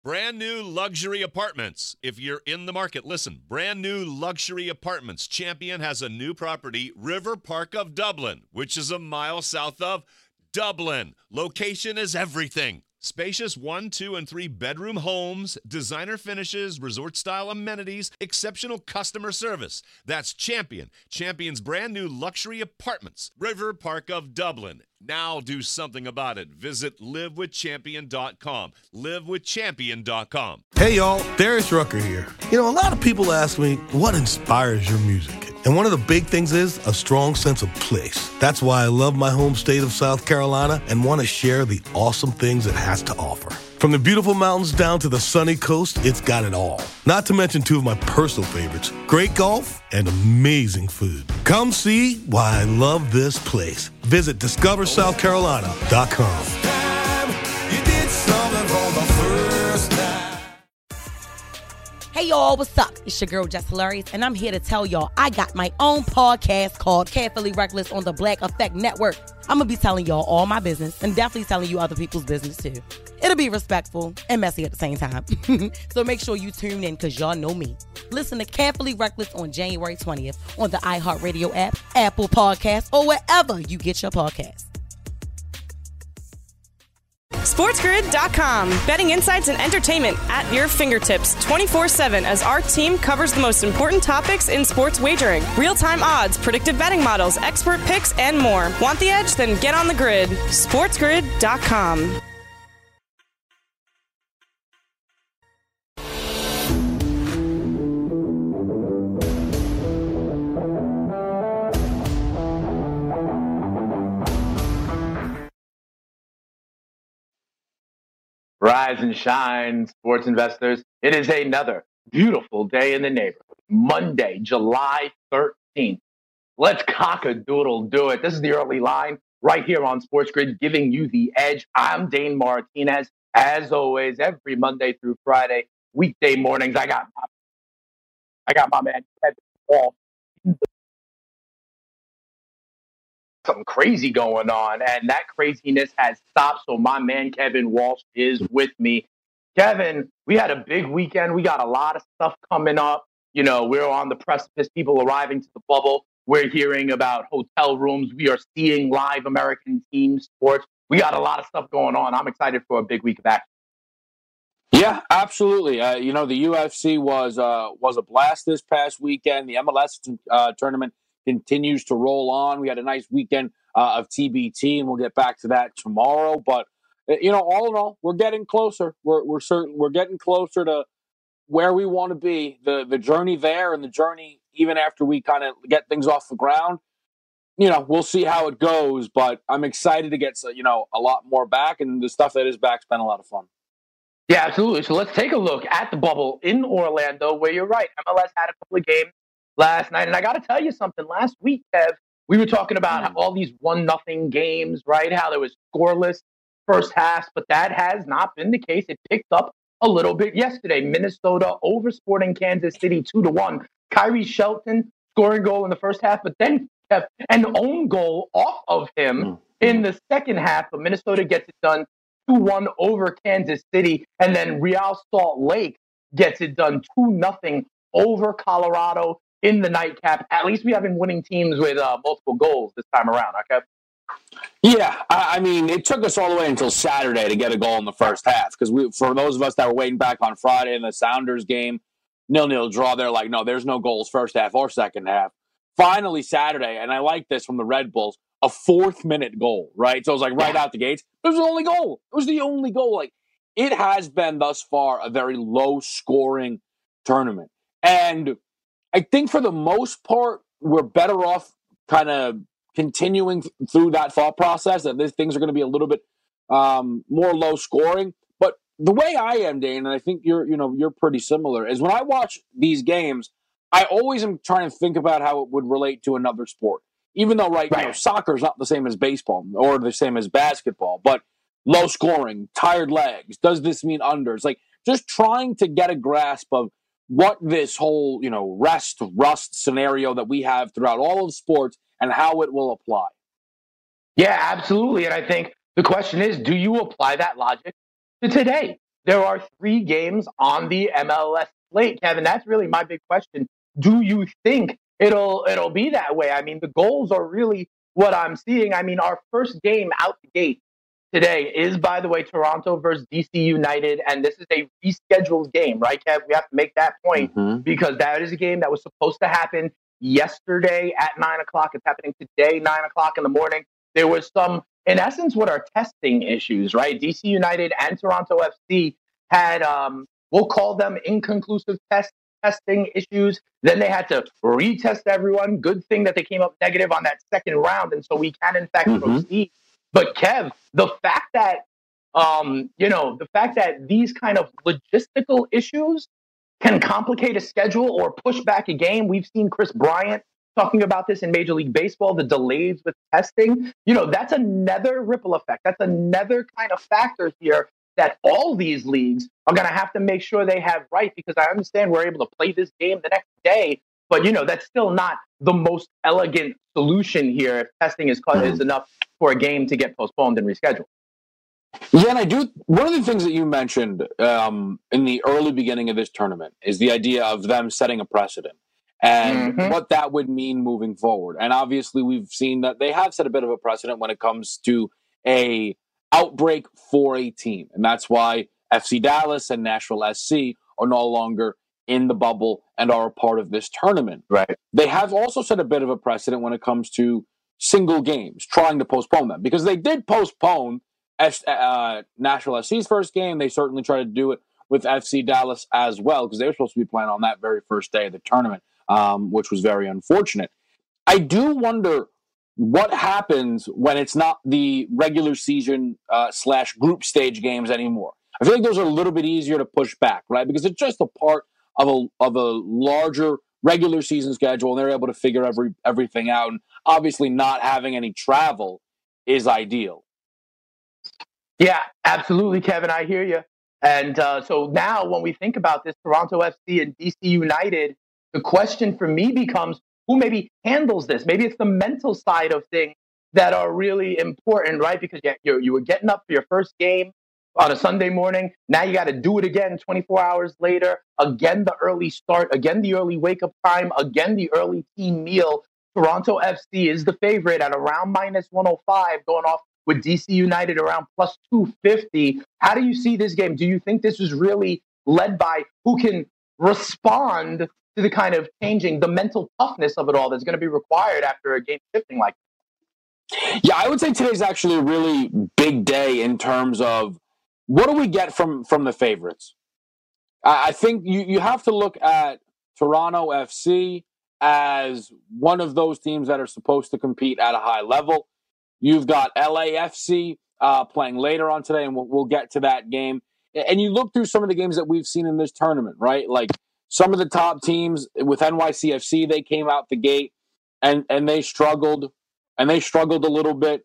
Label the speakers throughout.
Speaker 1: Brand new luxury apartments. If you're in the market, listen. Brand new luxury apartments. Champion has a new property, River Park of Dublin, which is a mile south of Dublin. Location is everything. Spacious 1, 2, and 3 bedroom homes, designer finishes, resort-style amenities, exceptional customer service. That's Champion. Champion's brand new luxury apartments. River Park of Dublin. Now do something about it. Visit livewithchampion.com. Livewithchampion.com.
Speaker 2: Hey, y'all. Darius Rucker here. You know, a lot of people ask me, what inspires your music? And one of the big things is a strong sense of place. That's why I love my home state of South Carolina and want to share the awesome things it has to offer. From the beautiful mountains down to the sunny coast, it's got it all. Not to mention two of my personal favorites, great golf and amazing food. Come see why I love this place. Visit discoversouthcarolina.com.
Speaker 3: Hey y'all, what's up? It's your girl Jess Hilarious, and I'm here to tell y'all I got my own podcast called Carefully Reckless on the Black Effect Network. I'm gonna be telling y'all all my business and definitely telling you other people's business too. It'll be respectful and messy at the same time. So make sure you tune in because y'all know me. Listen to Carefully Reckless on January 20th on the iHeartRadio app, Apple Podcasts, or wherever you get your podcasts.
Speaker 4: SportsGrid.com. Betting insights and entertainment at your fingertips 24/7 as our team covers the most important topics in sports wagering. Real-time odds, predictive betting models, expert picks, and more. Want the edge? Then get on the grid. SportsGrid.com.
Speaker 5: Rise and shine, sports investors. It is another beautiful day in the neighborhood. Monday, July 13th. Let's cock-a-doodle-do it. This is the early line right here on Sports Grid, giving you the edge. I'm Dane Martinez. As always, every Monday through Friday, weekday mornings, I got my man Kevin Wall. Something crazy going on, and that craziness has stopped. So my man Kevin Walsh is with me. Kevin, we had a big weekend. We got a lot of stuff coming up. You know, we're on the precipice, people arriving to the bubble. We're hearing about hotel rooms. We are seeing live American team sports. We got a lot of stuff going on. I'm excited for a big week of action.
Speaker 6: Yeah, absolutely. You know, the UFC was a blast this past weekend. The MLS tournament continues to roll on. We had a nice weekend of TBT, and we'll get back to that tomorrow. But you know, all in all, we're getting closer. We're getting closer to where we want to be. The journey there, and the journey even after we kind of get things off the ground. You know, we'll see how it goes. But I'm excited to get a lot more back, and the stuff that is back's been a lot of fun.
Speaker 5: Yeah, absolutely. So let's take a look at the bubble in Orlando, where you're right. MLS had a couple of games last night. And I got to tell you something. Last week, Kev, we were talking about how all these 1-0 games, right? How there was scoreless first halves, but that has not been the case. It picked up a little bit yesterday. Minnesota over Sporting Kansas City 2-1. Kyrie Shelton scoring goal in the first half, but then Kev, an own goal off of him in the second half. But Minnesota gets it done 2-1 over Kansas City. And then Real Salt Lake gets it done 2-0 over Colorado in the nightcap. At least we have been winning teams with multiple goals this time around, okay?
Speaker 6: Yeah, I mean, it took us all the way until Saturday to get a goal in the first half because for those of us that were waiting back on Friday in the Sounders game, 0-0 draw, they're like, no, there's no goals first half or second half. Finally, Saturday, and I like this from the Red Bulls, a fourth-minute goal, right? So it was like right out the gates. It was the only goal. It was the only goal. Like, it has been thus far a very low-scoring tournament. And I think for the most part, we're better off kind of continuing through that thought process that these things are going to be a little bit more low scoring. But the way I am, Dane, and I think you're pretty similar, is when I watch these games, I always am trying to think about how it would relate to another sport. Even though, soccer is not the same as baseball or the same as basketball, but low scoring, tired legs. Does this mean unders? Like, just trying to get a grasp of what this whole, rust scenario that we have throughout all of sports and how it will apply.
Speaker 5: Yeah, absolutely. And I think the question is, do you apply that logic to today? there are 3 games on the MLS slate, Kevin. That's really my big question. Do you think it'll be that way? I mean, the goals are really what I'm seeing. I mean, our first game out the gate today is, by the way, Toronto versus DC United, and this is a rescheduled game, right, Kev? We have to make that point because that is a game that was supposed to happen yesterday at 9 o'clock. It's happening today, 9 o'clock in the morning. There was some, in essence, what are testing issues, right? DC United and Toronto FC had, we'll call them inconclusive testing issues. Then they had to retest everyone. Good thing that they came up negative on that second round, and so we can, in fact, proceed. But Kev, the fact that the fact that these kind of logistical issues can complicate a schedule or push back a game. We've seen Chris Bryant talking about this in Major League Baseball, the delays with testing. That's another ripple effect. That's another kind of factor here that all these leagues are going to have to make sure they have right, because I understand we're able to play this game the next day, but that's still not the most elegant solution here if testing is enough for a game to get postponed and rescheduled.
Speaker 6: Yeah, and one of the things that you mentioned in the early beginning of this tournament is the idea of them setting a precedent and what that would mean moving forward. And obviously we've seen that they have set a bit of a precedent when it comes to a outbreak for a team. And that's why FC Dallas and Nashville SC are no longer in the bubble and are a part of this tournament.
Speaker 5: Right.
Speaker 6: They have also set a bit of a precedent when it comes to single games, trying to postpone them, because they did postpone Nashville SC's first game. They certainly tried to do it with FC Dallas as well, because they were supposed to be playing on that very first day of the tournament, which was very unfortunate. I do wonder what happens when it's not the regular season / group stage games anymore. I feel like those are a little bit easier to push back, right? Because it's just a part of a larger regular season schedule, and they're able to figure everything out. And obviously not having any travel is ideal.
Speaker 5: Yeah, absolutely, Kevin. I hear you. And so now when we think about this, Toronto FC and DC United, the question for me becomes who maybe handles this. Maybe it's the mental side of things that are really important, right? Because you were getting up for your first game on a Sunday morning. Now you got to do it again 24 hours later. Again, the early start. Again, the early wake-up time. Again, the early team meal. Toronto FC is the favorite at around -105, going off with DC United around +250. How do you see this game? Do you think this is really led by who can respond to the kind of changing, the mental toughness of it all that's going to be required after a game shifting like that?
Speaker 6: Yeah, I would say today's actually a really big day in terms of what do we get from the favorites? I think you have to look at Toronto FC as one of those teams that are supposed to compete at a high level. You've got LAFC playing later on today, and we'll get to that game. And you look through some of the games that we've seen in this tournament, right? Like some of the top teams with NYCFC, they came out the gate and they struggled, a little bit.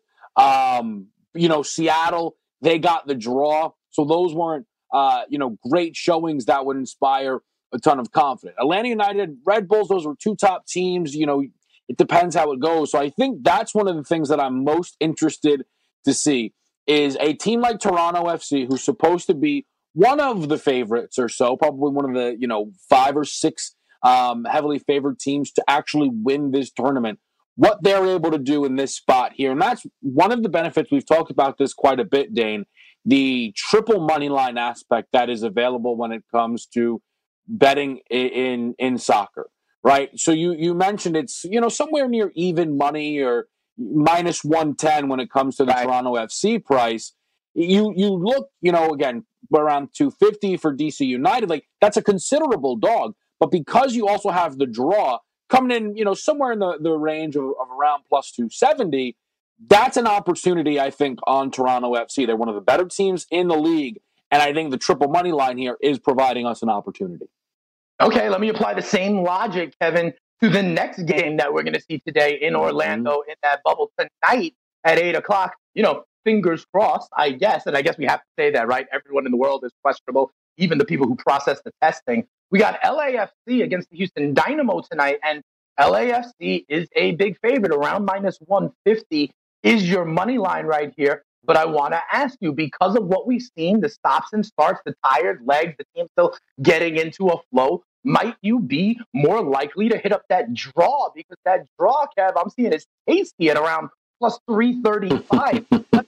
Speaker 6: Seattle, they got the draw. So those weren't, great showings that would inspire a ton of confidence. Atlanta United, Red Bulls, those were two top teams. It depends how it goes. So I think that's one of the things that I'm most interested to see is a team like Toronto FC, who's supposed to be one of the favorites or so, probably one of the, 5 or 6 heavily favored teams to actually win this tournament, what they're able to do in this spot here. And that's one of the benefits. We've talked about this quite a bit, Dane, the triple money line aspect that is available when it comes to betting in soccer. Right. So you mentioned it's, somewhere near even money or -110 when it comes to the Toronto FC price. You look, again, around 250 for DC United. Like that's a considerable dog. But because you also have the draw coming in, somewhere in the range of around +270, that's an opportunity, I think, on Toronto FC. They're one of the better teams in the league. And I think the triple money line here is providing us an opportunity.
Speaker 5: Okay, let me apply the same logic, Kevin, to the next game that we're going to see today in Orlando in that bubble tonight at 8 o'clock. Fingers crossed, I guess. And I guess we have to say that, right? Everyone in the world is questionable, even the people who process the testing. We got LAFC against the Houston Dynamo tonight, and LAFC is a big favorite, around -150 is your money line right here. But I want to ask you, because of what we've seen, the stops and starts, the tired legs, the team still getting into a flow, might you be more likely to hit up that draw? Because that draw, Kev, I'm seeing is tasty at around plus 335.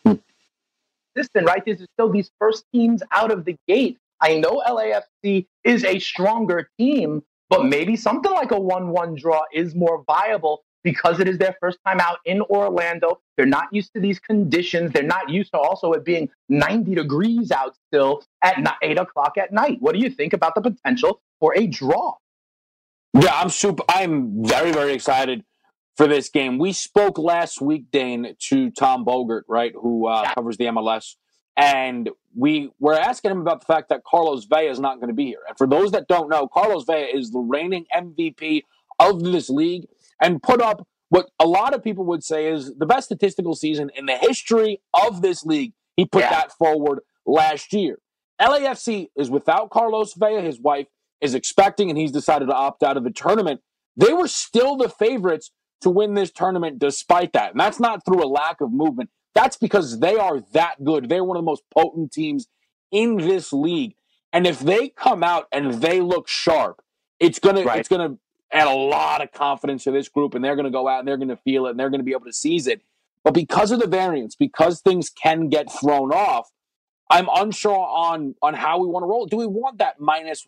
Speaker 5: Listen, right? This is still these first teams out of the gate. I know LAFC is a stronger team, but maybe something like a 1-1 draw is more viable because it is their first time out in Orlando. They're not used to these conditions. They're not used to also it being 90 degrees out still at 8 o'clock at night. What do you think about the potential for a draw?
Speaker 6: Yeah, I'm very, very excited for this game. We spoke last week, Dane, to Tom Bogert, right, who covers the MLS, and we were asking him about the fact that Carlos Vela is not going to be here. And for those that don't know, Carlos Vela is the reigning MVP of this league and put up what a lot of people would say is the best statistical season in the history of this league. He put that forward last year. LAFC is without Carlos Vela. His wife is expecting, and he's decided to opt out of the tournament. They were still the favorites to win this tournament despite that. And that's not through a lack of movement. That's because they are that good. They're one of the most potent teams in this league. And if they come out and they look sharp, it's gonna add a lot of confidence to this group, and they're gonna go out and they're gonna feel it and they're gonna be able to seize it. But because of the variance, because things can get thrown off, I'm unsure on how we want to roll. Do we want that minus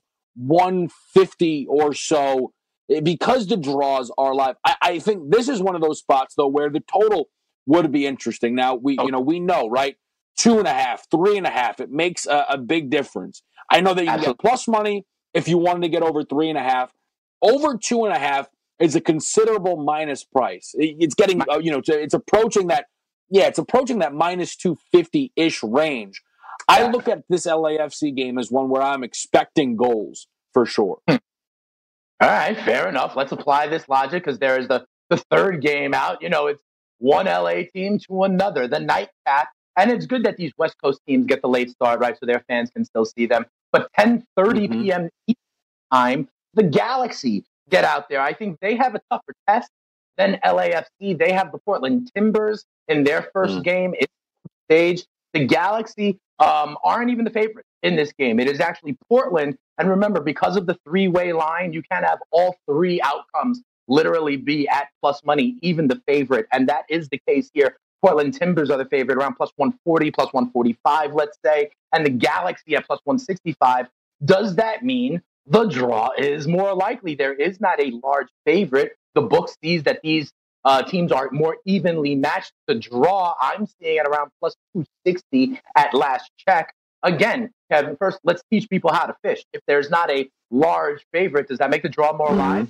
Speaker 6: 150 or so? Because the draws are live, I think this is one of those spots, though, where the total would be interesting. Now, we know, right? 2.5, 3.5, it makes a big difference. I know that you can get plus money if you wanted to get over 3.5. Over 2.5 is a considerable minus price. It's getting, it's approaching that, it's approaching that minus 250-ish range. I look at this LAFC game as one where I'm expecting goals for sure.
Speaker 5: All right, fair enough. Let's apply this logic because there is the third game out. It's one LA team to another, the nightcap. And it's good that these West Coast teams get the late start, right, so their fans can still see them. But 10:30 p.m. time, the Galaxy get out there. I think they have a tougher test than LAFC. They have the Portland Timbers in their first game. It's stage. The Galaxy aren't even the favorites in this game. It is actually Portland. And remember, because of the three-way line, you can have all three outcomes literally be at plus money, even the favorite. And that is the case here. Portland Timbers are the favorite, around plus 140, plus 145, let's say. And the Galaxy at plus 165. Does that mean the draw is more likely? There is not a large favorite. The book sees that these teams are more evenly matched. The draw, I'm seeing at around plus 260 at last check. Again, Kevin, first, let's teach people how to fish. If there's not a large favorite, does that make the draw more live?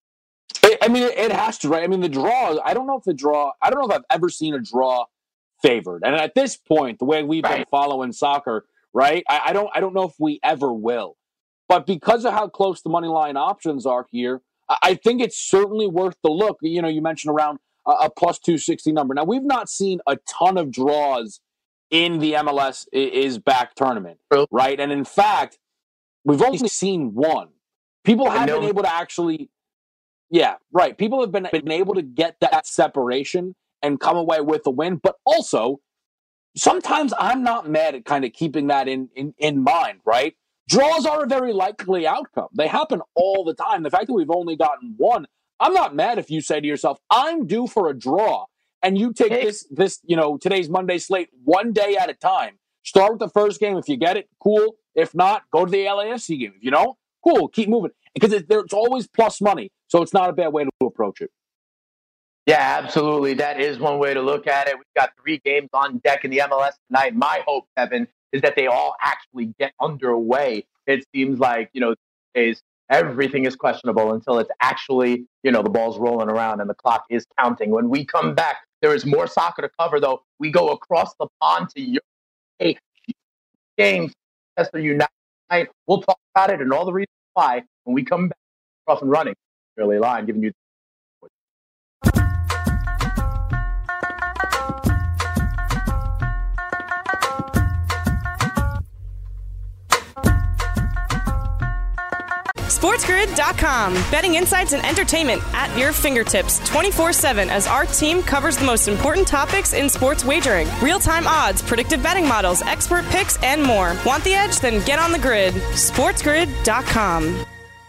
Speaker 6: It has to, right? I mean, the draw, I don't know if I've ever seen a draw favored. And at this point, the way we've been following soccer, right, I don't know if we ever will. But because of how close the money line options are here, I think it's certainly worth the look. You mentioned around a plus 260 number. Now, we've not seen a ton of draws in the MLS is back tournament, right? And in fact, we've only seen one. People have been able to actually, people have been able to get that separation and come away with a win. But also, sometimes I'm not mad at kind of keeping that in mind, right? Draws are a very likely outcome. They happen all the time. The fact that we've only gotten one, I'm not mad if you say to yourself, I'm due for a draw. And you take this, today's Monday slate one day at a time. Start with the first game. If you get it, cool. If not, go to the LAFC game. If you don't, cool. Keep moving. Because it's always plus money. So it's not a bad way to approach it.
Speaker 5: Yeah, absolutely. That is one way to look at it. We've got 3 games on deck in the MLS tonight. My hope, Kevin, is that they all actually get underway. It seems like, these days, everything is questionable until it's actually, the ball's rolling around and the clock is counting. When we come back, there is more soccer to cover, though. We go across the pond to Europe. A game, Manchester United. We'll talk about it and all the reasons why when we come back. Off and running. Early line, giving you.
Speaker 4: SportsGrid.com. Betting insights and entertainment at your fingertips 24/7 as our team covers the most important topics in sports wagering. Real-time odds, predictive betting models, expert picks, and more. Want the edge? Then get on the grid. SportsGrid.com.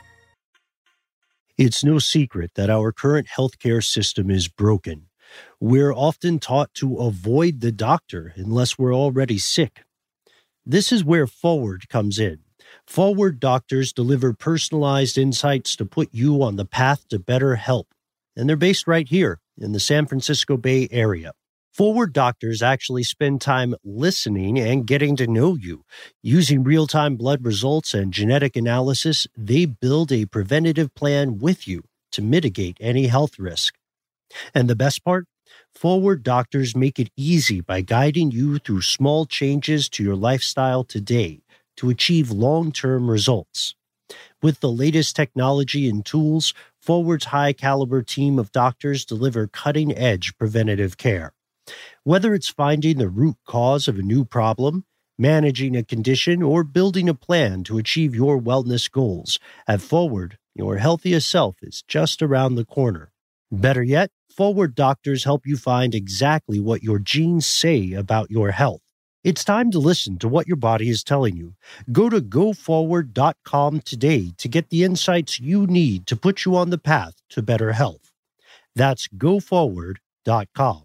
Speaker 7: It's no secret that our current healthcare system is broken. We're often taught to avoid the doctor unless we're already sick. This is where Forward comes in. Forward doctors deliver personalized insights to put you on the path to better health. And they're based right here in the San Francisco Bay Area. Forward doctors actually spend time listening and getting to know you. Using real-time blood results and genetic analysis, they build a preventative plan with you to mitigate any health risk. And the best part? Forward doctors make it easy by guiding you through small changes to your lifestyle today to achieve long-term results. With the latest technology and tools, Forward's high-caliber team of doctors deliver cutting-edge preventative care. Whether it's finding the root cause of a new problem, managing a condition, or building a plan to achieve your wellness goals, at Forward, your healthiest self is just around the corner. Better yet, Forward doctors help you find exactly what your genes say about your health. It's time to listen to what your body is telling you. Go to GoForward.com today to get the insights you need to put you on the path to better health. That's GoForward.com.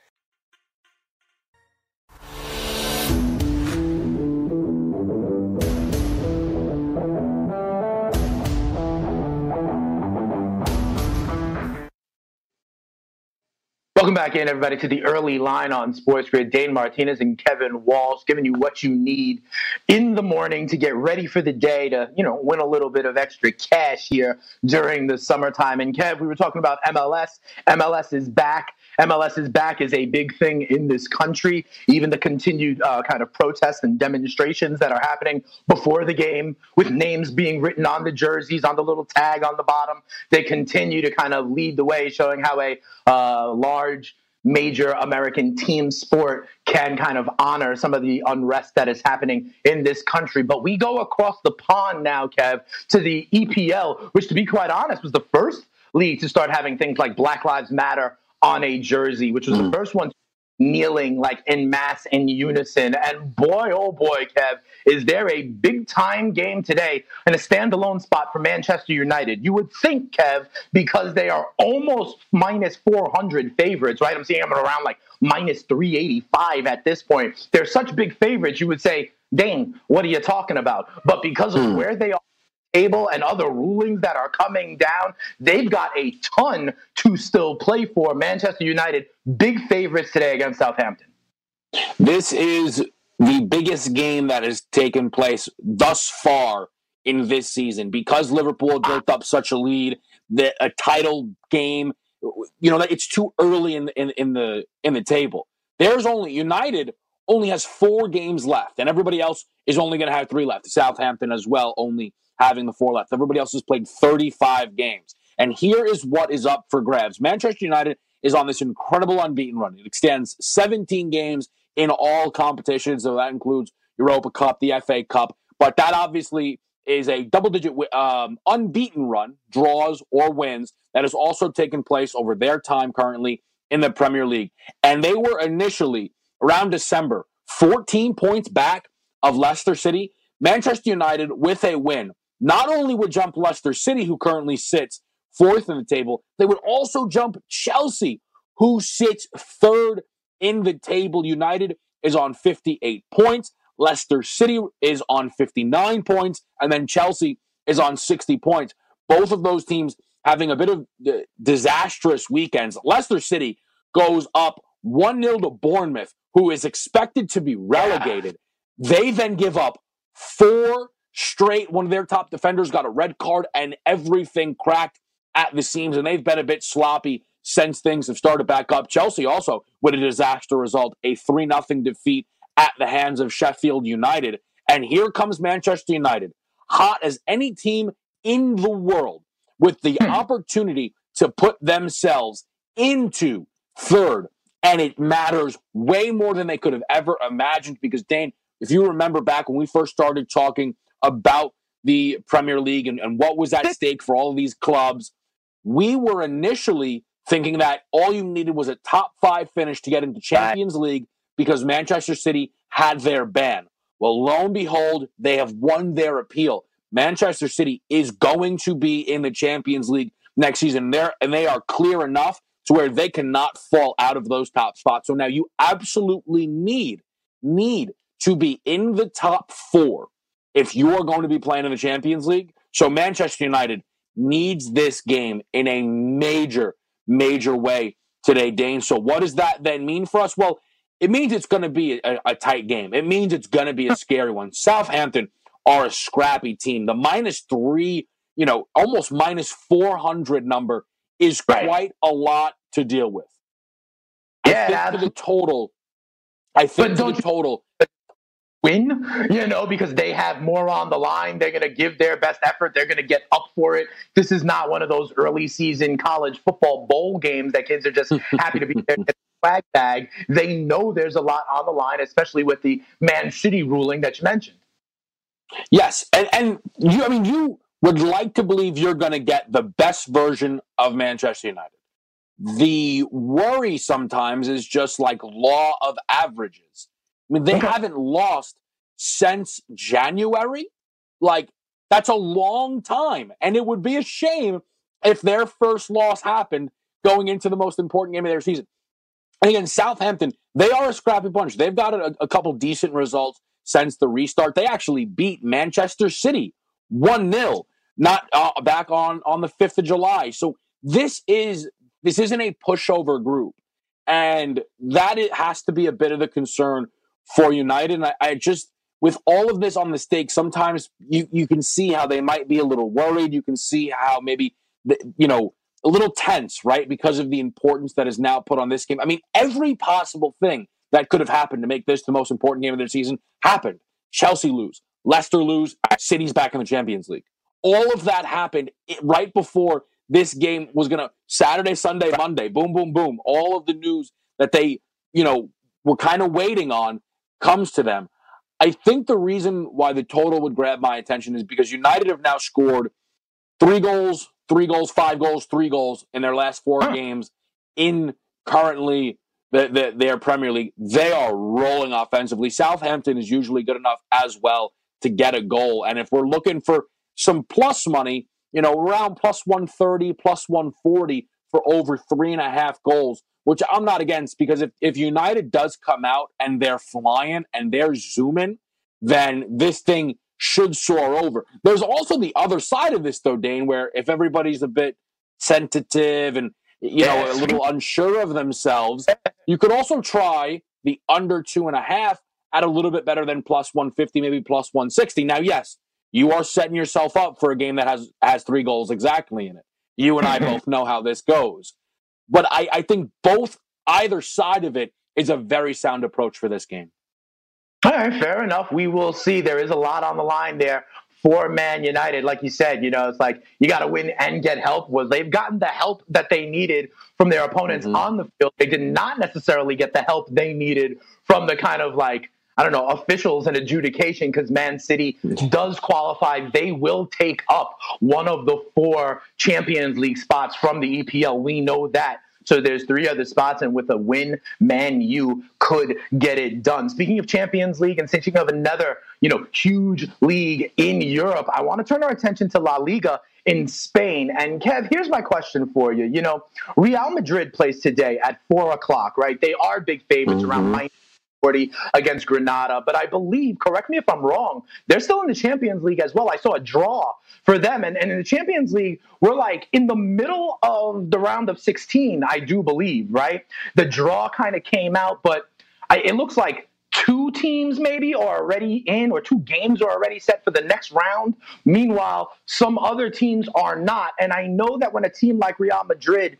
Speaker 5: Welcome back in, everybody, to the early line on Sports Grid. Dane Martinez and Kevin Walsh giving you what you need in the morning to get ready for the day to, win a little bit of extra cash here during the summertime. And Kev, we were talking about MLS. MLS is back. MLS is back is a big thing in this country. Even the continued kind of protests and demonstrations that are happening before the game with names being written on the jerseys, on the little tag on the bottom. They continue to kind of lead the way, showing how a large major American team sport can kind of honor some of the unrest that is happening in this country. But we go across the pond now, Kev, to the EPL, which, to be quite honest, was the first league to start having things like Black Lives Matter on a jersey, which was the first one kneeling like en masse in unison. And boy, oh boy, Kev, is there a big time game today and a standalone spot for Manchester United. You would think, Kev, because they are almost minus 400 favorites, right? I'm seeing them around like minus 385 at this point. They're such big favorites, you would say, Dane, what are you talking about? But because of where they are table and other rulings that are coming down, they've got a ton to still play for. Manchester United, big favorites today against Southampton.
Speaker 6: This is the biggest game that has taken place thus far in this season because Liverpool built up such a lead, that a title game, it's too early in the table. United only has 4 games left, and everybody else is only going to have 3 left. Southampton as well, only having the 4 left. Everybody else has played 35 games. And here is what is up for grabs. Manchester United is on this incredible unbeaten run. It extends 17 games in all competitions, so that includes Europa Cup, the FA Cup. But that obviously is a double-digit unbeaten run, draws or wins, that has also taken place over their time currently in the Premier League. And they were initially, around December, 14 points back of Leicester City. Manchester United, with a win, not only would jump Leicester City, who currently sits 4th in the table, they would also jump Chelsea, who sits 3rd in the table. United is on 58 points. Leicester City is on 59 points. And then Chelsea is on 60 points. Both of those teams having a bit of disastrous weekends. Leicester City goes up 1-0 to Bournemouth, who is expected to be relegated. They then give up 4 straight. One of their top defenders got a red card and everything cracked at the seams, and they've been a bit sloppy since things have started back up. Chelsea also with a disaster result, a 3-0 defeat at the hands of Sheffield United. And here comes Manchester United, hot as any team in the world, with the opportunity to put themselves into 3rd. And it matters way more than they could have ever imagined because, Dane, if you remember back when we first started talking about the Premier League and what was at stake for all of these clubs, we were initially thinking that all you needed was a top 5 finish to get into Champions League because Manchester City had their ban. Well, lo and behold, they have won their appeal. Manchester City is going to be in the Champions League next season. And they are clear enough to where they cannot fall out of those top spots. So now you absolutely need to be in the top 4 if you are going to be playing in the Champions League. So Manchester United needs this game in a major way today, Dane. So what does that then mean for us? Well, it means it's going to be a tight game. It means it's going to be a scary one. Southampton are a scrappy team. The -3, almost -400 number is quite a lot to deal with.
Speaker 5: Yeah,
Speaker 6: I think for the total,
Speaker 5: win, because they have more on the line. They're going to give their best effort. They're going to get up for it. This is not one of those early season college football bowl games that kids are just happy to be there at the flag bag. They know there's a lot on the line, especially with the Man City ruling that you mentioned.
Speaker 6: Yes, and you would like to believe you're going to get the best version of Manchester United. The worry sometimes is just like law of averages. I mean, they haven't lost since January. Like, that's a long time. And it would be a shame if their first loss happened going into the most important game of their season. And again, Southampton, they are a scrappy bunch. They've got a couple decent results since the restart. They actually beat Manchester City 1-0, not back on the 5th of July. So this isn't a pushover group. And that it has to be a bit of the concern for United. And I just, with all of this on the stake, sometimes you can see how they might be a little worried. You can see how maybe, a little tense, right? Because of the importance that is now put on this game. I mean, every possible thing that could have happened to make this the most important game of their season happened. Chelsea lose, Leicester lose, City's back in the Champions League. All of that happened right before this game was going to Saturday, Sunday, Monday, boom, boom, boom. All of the news that they, were kind of waiting on comes to them. I think the reason why the total would grab my attention is because United have now scored 3 goals, 5 goals, 3 goals in their last 4 games in currently their Premier League. They are rolling offensively. Southampton is usually good enough as well to get a goal. And if we're looking for some plus money, around plus 130, plus 140 for over 3.5 goals, which I'm not against, because if United does come out and they're flying and they're zooming, then this thing should soar over. There's also the other side of this, though, Dane, where if everybody's a bit sensitive and a little unsure of themselves, you could also try the under 2.5 at a little bit better than plus 150, maybe plus 160. Now, yes, you are setting yourself up for a game that has 3 goals exactly in it. You and I both know how this goes. But I think either side of it is a very sound approach for this game.
Speaker 5: All right, fair enough. We will see. There is a lot on the line there for Man United. Like you said, it's like you got to win and get help. They've gotten the help that they needed from their opponents on the field. They did not necessarily get the help they needed from the kind of officials and adjudication, because Man City does qualify. They will take up one of the 4 Champions League spots from the EPL. We know that. So there's 3 other spots, and with a win, Man U could get it done. Speaking of Champions League and thinking of another, huge league in Europe, I want to turn our attention to La Liga in Spain. And Kev, here's my question for you. Real Madrid plays today at 4:00, right? They are big favorites around -40 against Granada, but I believe, correct me if I'm wrong, they're still in the Champions League as well. I saw a draw for them, and in the Champions League, we're like in the middle of the round of 16, I do believe, right? The draw kind of came out, but it looks like 2 teams maybe are already in, or 2 games are already set for the next round. Meanwhile, some other teams are not, and I know that when a team like Real Madrid,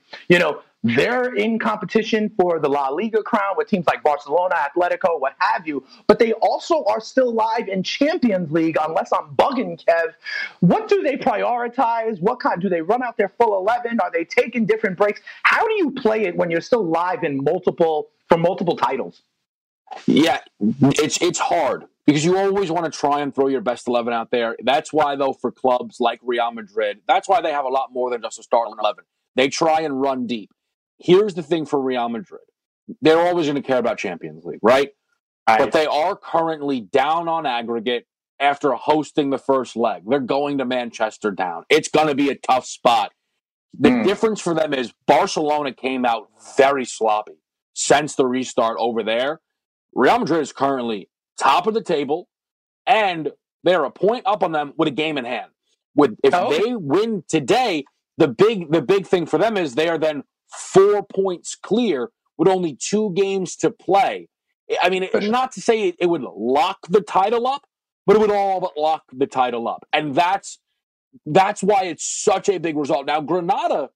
Speaker 5: they're in competition for the La Liga crown with teams like Barcelona, Atletico, what have you. But they also are still live in Champions League, unless I'm bugging, Kev. What do they prioritize? Do they run out their full 11? Are they taking different breaks? How do you play it when you're still live in multiple titles?
Speaker 6: Yeah, it's hard. because you always want to try and throw your best 11 out there. That's why, though, for clubs like Real Madrid, that's why they have a lot more than just a starting 11. They try and run deep. Here's the thing for Real Madrid. They're always going to care about Champions League, right? But they are currently down on aggregate after hosting the first leg. They're going to Manchester down. It's going to be a tough spot. The difference for them is Barcelona came out very sloppy since the restart over there. Real Madrid is currently top of the table, and they're a point up on them with a game in hand. If they win today, the big thing for them is they are then 4 points clear with only 2 games to play. I mean, not to say it would lock the title up, but it would all but lock the title up. And that's why it's such a big result. Now, Granada,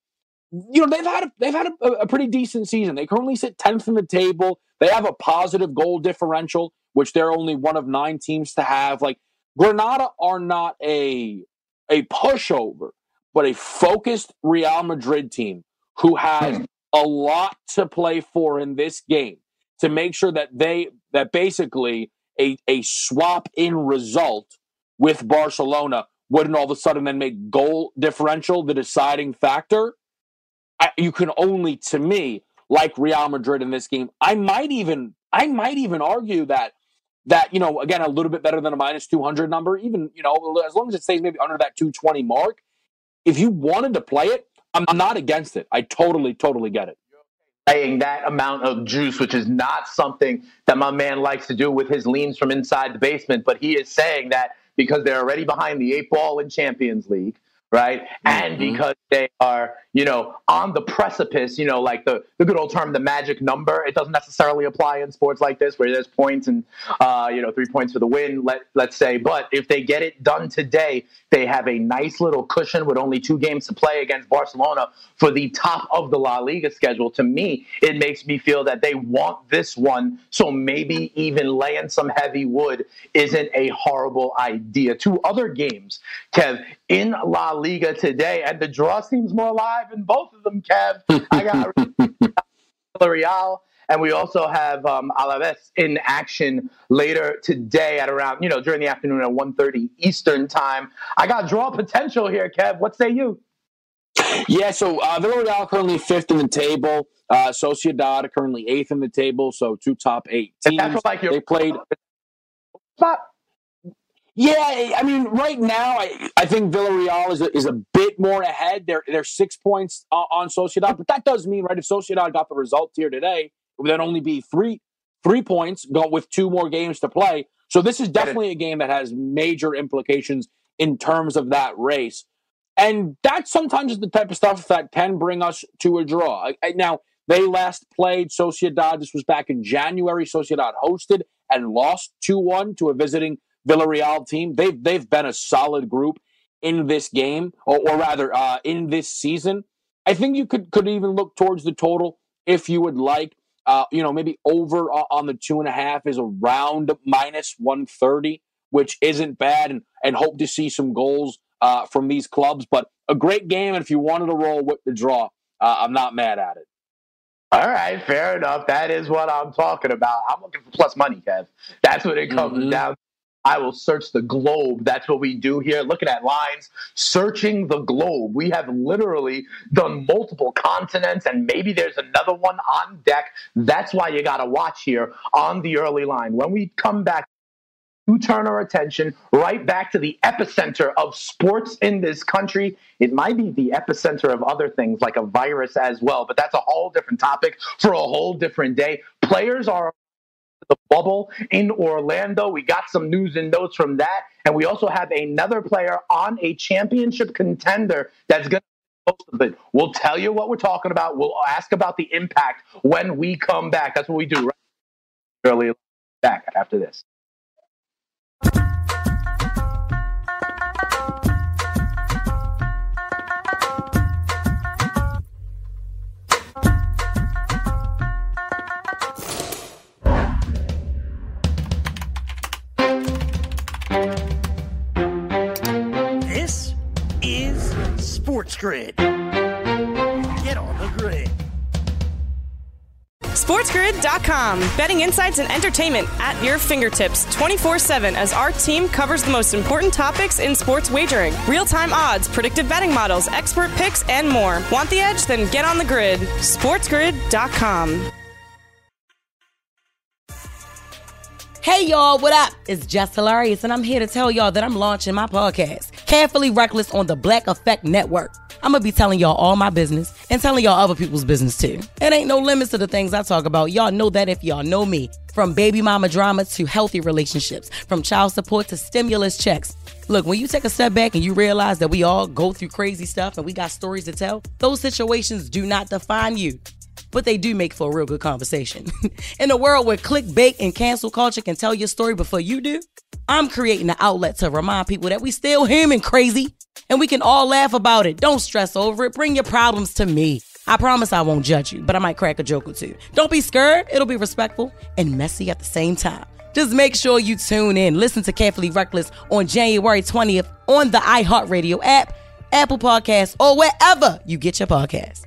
Speaker 6: they've had a pretty decent season. They currently sit 10th in the table. They have a positive goal differential, which they're only one of 9 teams to have. Like, Granada are not a pushover, but a focused Real Madrid team who has a lot to play for in this game to make sure that basically a swap in result with Barcelona wouldn't all of a sudden then make goal differential the deciding factor. You can only, to me, like Real Madrid in this game. I might even argue that again, a little bit better than a minus 200 number, even, as long as it stays maybe under that 220 mark. If you wanted to play it, I'm not against it. I totally get it.
Speaker 5: Playing that amount of juice, which is not something that my man likes to do with his leans from inside the basement, but he is saying that because they're already behind the 8 ball in Champions League, right? And because they are, on the precipice, like the good old term, the magic number. It doesn't necessarily apply in sports like this where there's points and, 3 points for the win, let's say. But if they get it done today, they have a nice little cushion with only 2 games to play against Barcelona for the top of the La Liga schedule. To me, it makes me feel that they want this one. So maybe even laying some heavy wood isn't a horrible idea. 2 other games, Kev, in La Liga today, and the draw seems more alive in both of them, Kev. I got Villarreal, and we also have Alaves in action later today at around, during the afternoon at 1:30 Eastern time. I got draw potential here, Kev. What say you?
Speaker 6: Yeah, so Villarreal currently 5th in the table. Sociedad currently 8th in the table, so 2 top 8 teams. They played...
Speaker 5: Spot.
Speaker 6: Yeah, I mean, right now, I think Villarreal is a bit more ahead. They're 6 points on Sociedad, but that does mean, right, if Sociedad got the result here today, it would then only be 3 points with 2 more games to play. So this is definitely a game that has major implications in terms of that race. And that sometimes is the type of stuff that can bring us to a draw. Now, they last played Sociedad. This was back in January. Sociedad hosted and lost 2-1 to a visiting Villarreal team. They've been a solid group in this game, or rather in this season. I think you could even look towards the total if you would like. Maybe over on the 2.5 is around minus 130, which isn't bad, and hope to see some goals from these clubs. But a great game, and if you wanted to roll with the draw, I'm not mad at it.
Speaker 5: All right, fair enough. That is what I'm talking about. I'm looking for plus money, Kev. That's what it comes down to. I will search the globe. That's what we do here. Looking at lines, searching the globe. We have literally done multiple continents, and maybe there's another one on deck. That's why you got to watch here on the early line. When we come back, to turn our attention right back to the epicenter of sports in this country. It might be the epicenter of other things like a virus as well, but that's a whole different topic for a whole different day. Players are the bubble in Orlando. We got some news and notes from that. And we also have another player on a championship contender that's going to most of it. We'll tell you what we're talking about. We'll ask about the impact when we come back. That's what we do right early back after this.
Speaker 8: This is Sports Grid. Get on the grid.
Speaker 4: SportsGrid.com. Betting insights and entertainment at your fingertips 24/7 as our team covers the most important topics in sports wagering. Real-time odds, predictive betting models, expert picks, and more. Want the edge? Then get on the grid. SportsGrid.com.
Speaker 3: Hey y'all, what up? It's Jess Hilarious, and I'm here to tell y'all that I'm launching my podcast, Carefully Reckless, on the Black Effect Network. I'm gonna be telling y'all all my business and telling y'all other people's business too. It ain't no limits to the things I talk about. Y'all know that if y'all know me. From baby mama drama to healthy relationships, from child support to stimulus checks. Look, when you take a step back and you realize that we all go through crazy stuff and we got stories to tell, those situations do not define you. But they do make for a real good conversation. In a world where clickbait and cancel culture can tell your story before you do, I'm creating an outlet to remind people that we still human, crazy, and we can all laugh about it. Don't stress over it. Bring your problems to me. I promise I won't judge you, but I might crack a joke or two. Don't be scared. It'll be respectful and messy at the same time. Just make sure you tune in. Listen to Carefully Reckless on January 20th on the iHeartRadio app, Apple Podcasts, or wherever you get your podcasts.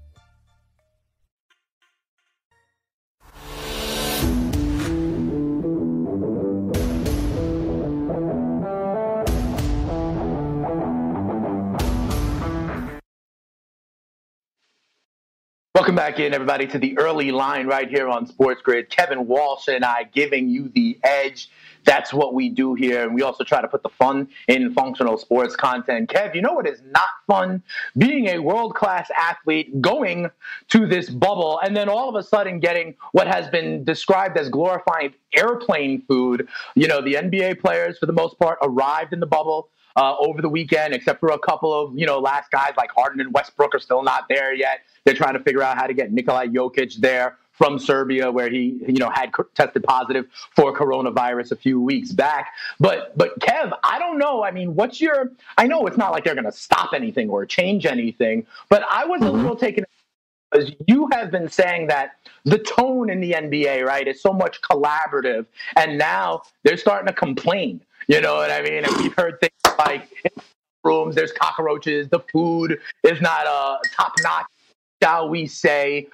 Speaker 5: Welcome back in, everybody, to the early line right here on Sports Grid. Kevin Walsh and I giving you the edge. That's what we do here. And we also try to put the fun in functional sports content. Kev, you know what is not fun? Being a world-class athlete, going to this bubble, and then all of a sudden getting what has been described as glorifying airplane food. You know, the NBA players, for the most part, arrived in the bubble over the weekend, except for a couple of, last guys like Harden and Westbrook are still not there yet. They're trying to figure out how to get Nikola Jokic there from Serbia, where he, had tested positive for coronavirus a few weeks back. But Kev, I don't know. I mean, I know it's not like they're going to stop anything or change anything, but I was a little taken because you have been saying that the tone in the NBA, right, is so much collaborative, and now they're starting to complain. You know what I mean? And we've heard things like in rooms, there's cockroaches, the food is not top-notch, shall we say.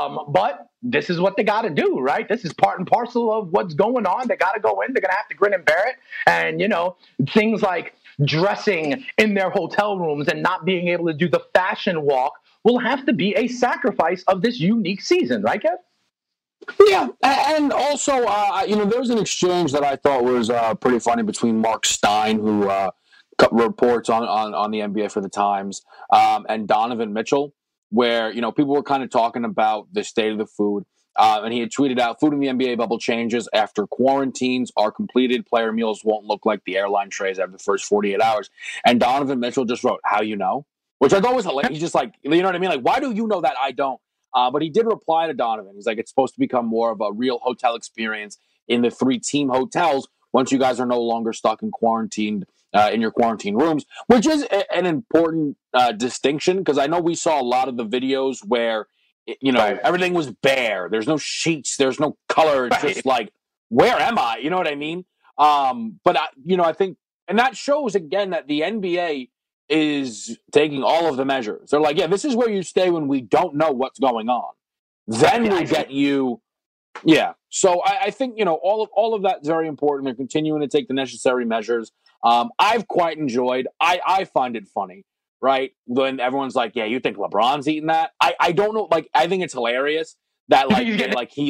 Speaker 5: But this is what they got to do, right? This is part and parcel of what's going on. They got to go in. They're going to have to grin and bear it. And, things like dressing in their hotel rooms and not being able to do the fashion walk will have to be a sacrifice of this unique season, right, Kev?
Speaker 6: Yeah, and also, there was an exchange that I thought was pretty funny between Mark Stein, who reports on the NBA for the Times, and Donovan Mitchell, where, people were kind of talking about the state of the food. And he had tweeted out, food in the NBA bubble changes after quarantines are completed. Player meals won't look like the airline trays after the first 48 hours. And Donovan Mitchell just wrote, how you know? Which I thought was hilarious. He's just like, you know what I mean? Like, why do you know that? I don't. But he did reply to Donovan. He's like, it's supposed to become more of a real hotel experience in the 3-team hotels once you guys are no longer stuck in quarantine in your quarantine rooms, which is an important distinction, because I know we saw a lot of the videos where, everything was bare. There's no sheets. There's no color. It's just like, where am I? You know what I mean? But I think, and that shows again that the NBA is taking all of the measures. They're like, yeah, this is where you stay when we don't know what's going on. Then we get you. Yeah. So I think, all of that's very important. They're continuing to take the necessary measures. I've quite enjoyed, I find it funny, right? When everyone's like, yeah, you think LeBron's eating that? I don't know. Like, I think it's hilarious that you think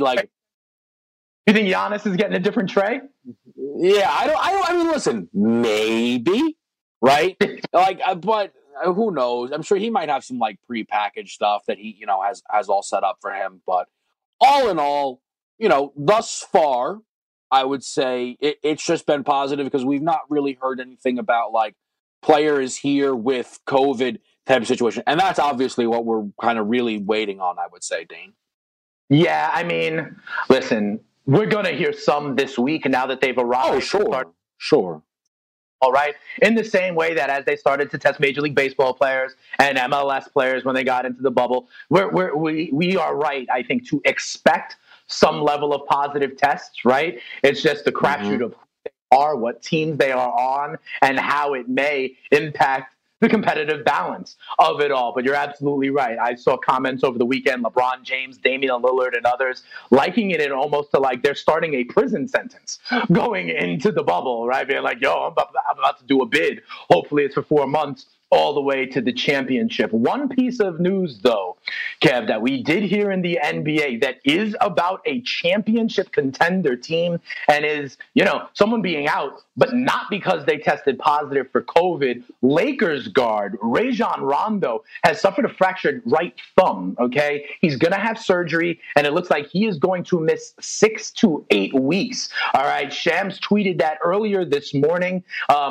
Speaker 5: Giannis is getting a different tray?
Speaker 6: Yeah. I mean, listen, maybe. Right? But who knows? I'm sure he might have some prepackaged stuff that he, has all set up for him. But all in all, thus far, I would say it's just been positive, because we've not really heard anything about players here with COVID type of situation. And that's obviously what we're kind of really waiting on, I would say, Dane.
Speaker 5: Yeah, I mean, listen, we're going to hear some this week now that they've arrived.
Speaker 6: Oh, sure.
Speaker 5: All right. In the same way that as they started to test Major League Baseball players and MLS players when they got into the bubble, we are right, I think, to expect some level of positive tests, right? It's just the crapshoot of who they are, what teams they are on, and how it may impact the competitive balance of it all. But you're absolutely right. I saw comments over the weekend, LeBron James, Damian Lillard, and others liking it in almost to like they're starting a prison sentence going into the bubble, right? Being like, yo, I'm about to do a bid. Hopefully it's for 4 months all the way to the championship. One piece of news, though, Kev, that we did hear in the NBA that is about a championship contender team and is, someone being out, but not because they tested positive for COVID. Lakers guard Rajon Rondo has suffered a fractured right thumb, okay? He's going to have surgery, and it looks like he is going to miss 6 to 8 weeks. All right, Shams tweeted that earlier this morning.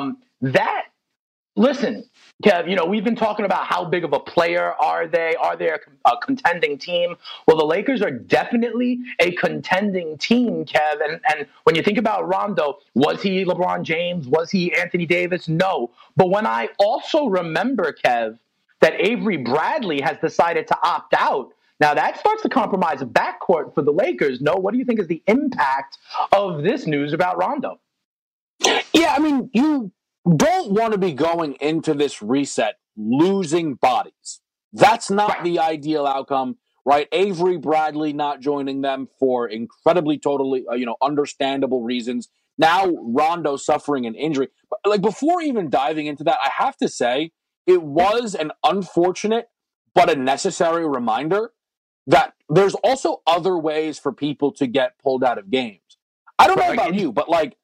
Speaker 5: Listen, Kev, we've been talking about how big of a player are they? Are they a contending team? Well, the Lakers are definitely a contending team, Kev. And when you think about Rondo, was he LeBron James? Was he Anthony Davis? No. But when I also remember, Kev, that Avery Bradley has decided to opt out, now that starts to compromise a backcourt for the Lakers. No, what do you think is the impact of this news about Rondo?
Speaker 6: Yeah, I mean, you don't want to be going into this reset losing bodies. That's not the ideal outcome, right? Avery Bradley not joining them for incredibly, totally, understandable reasons. Now Rondo suffering an injury. But before even diving into that, I have to say it was an unfortunate but a necessary reminder that there's also other ways for people to get pulled out of games. I don't know about you, but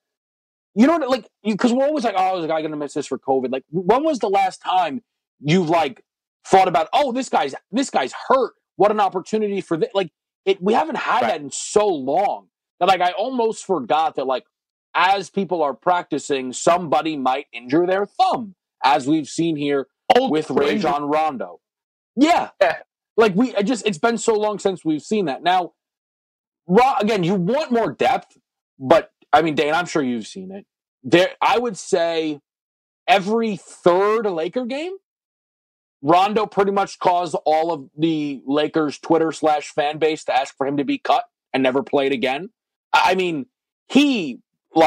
Speaker 6: because we're always like, oh, is a guy going to miss this for COVID? When was the last time you've thought about, oh, this guy's hurt. What an opportunity for this. We haven't had that in so long that I almost forgot that as people are practicing, somebody might injure their thumb, as we've seen here with Rajon Rondo. Yeah. It's been so long since we've seen that. Now, again, you want more depth, but I mean, Dane, I'm sure you've seen it. I would say every third Laker game, Rondo pretty much caused all of the Lakers' Twitter/fan base to ask for him to be cut and never played again. I mean, he,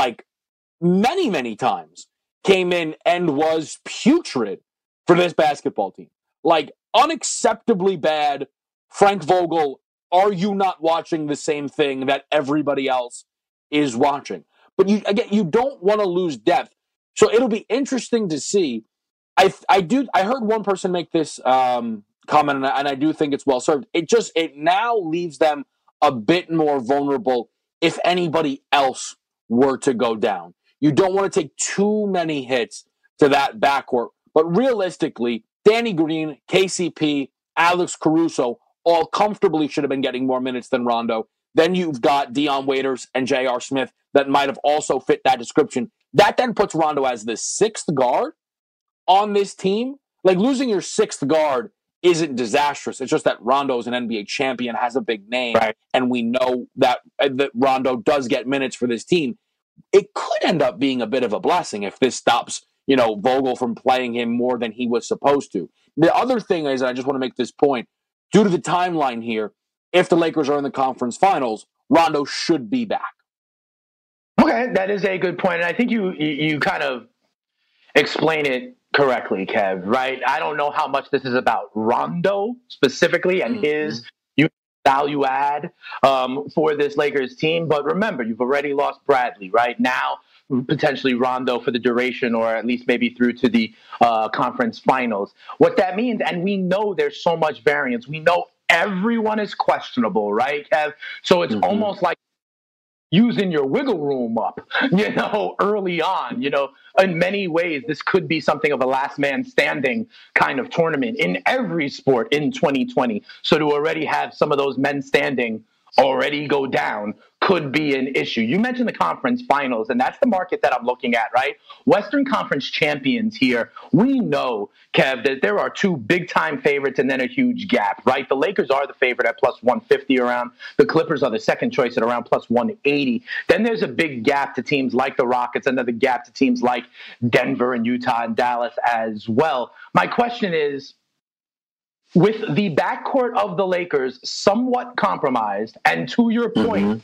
Speaker 6: many, many times came in and was putrid for this basketball team. Unacceptably bad. Frank Vogel, are you not watching the same thing that everybody else is watching? But you don't want to lose depth. So it'll be interesting to see. I heard one person make this comment, and I do think it's well served. It now leaves them a bit more vulnerable if anybody else were to go down. You don't want to take too many hits to that backcourt. But realistically, Danny Green, KCP, Alex Caruso all comfortably should have been getting more minutes than Rondo. Then you've got Dion Waiters and J.R. Smith that might have also fit that description. That then puts Rondo as the sixth guard on this team. Losing your sixth guard isn't disastrous. It's just that Rondo's an NBA champion, has a big name, and we know that Rondo does get minutes for this team. It could end up being a bit of a blessing if this stops, Vogel from playing him more than he was supposed to. The other thing is, and I just want to make this point, due to the timeline here, if the Lakers are in the conference finals, Rondo should be back.
Speaker 5: Okay, that is a good point. And I think you kind of explain it correctly, Kev, right? I don't know how much this is about Rondo specifically and his value add for this Lakers team. But remember, you've already lost Bradley, right? Now, potentially Rondo for the duration or at least maybe through to the conference finals. What that means, and we know there's so much variance. We know everyone is questionable, right, Kev? So it's almost like using your wiggle room up, early on. In many ways, this could be something of a last man standing kind of tournament in every sport in 2020. So to already have some of those men standing already go down could be an issue. You mentioned the conference finals, and that's the market that I'm looking at, right? Western Conference champions here. We know, Kev, that there are two big-time favorites and then a huge gap, right? The Lakers are the favorite at plus 150 around. The Clippers are the second choice at around plus 180. Then there's a big gap to teams like the Rockets, another gap to teams like Denver and Utah and Dallas as well. My question is, with the backcourt of the Lakers somewhat compromised, and to your point,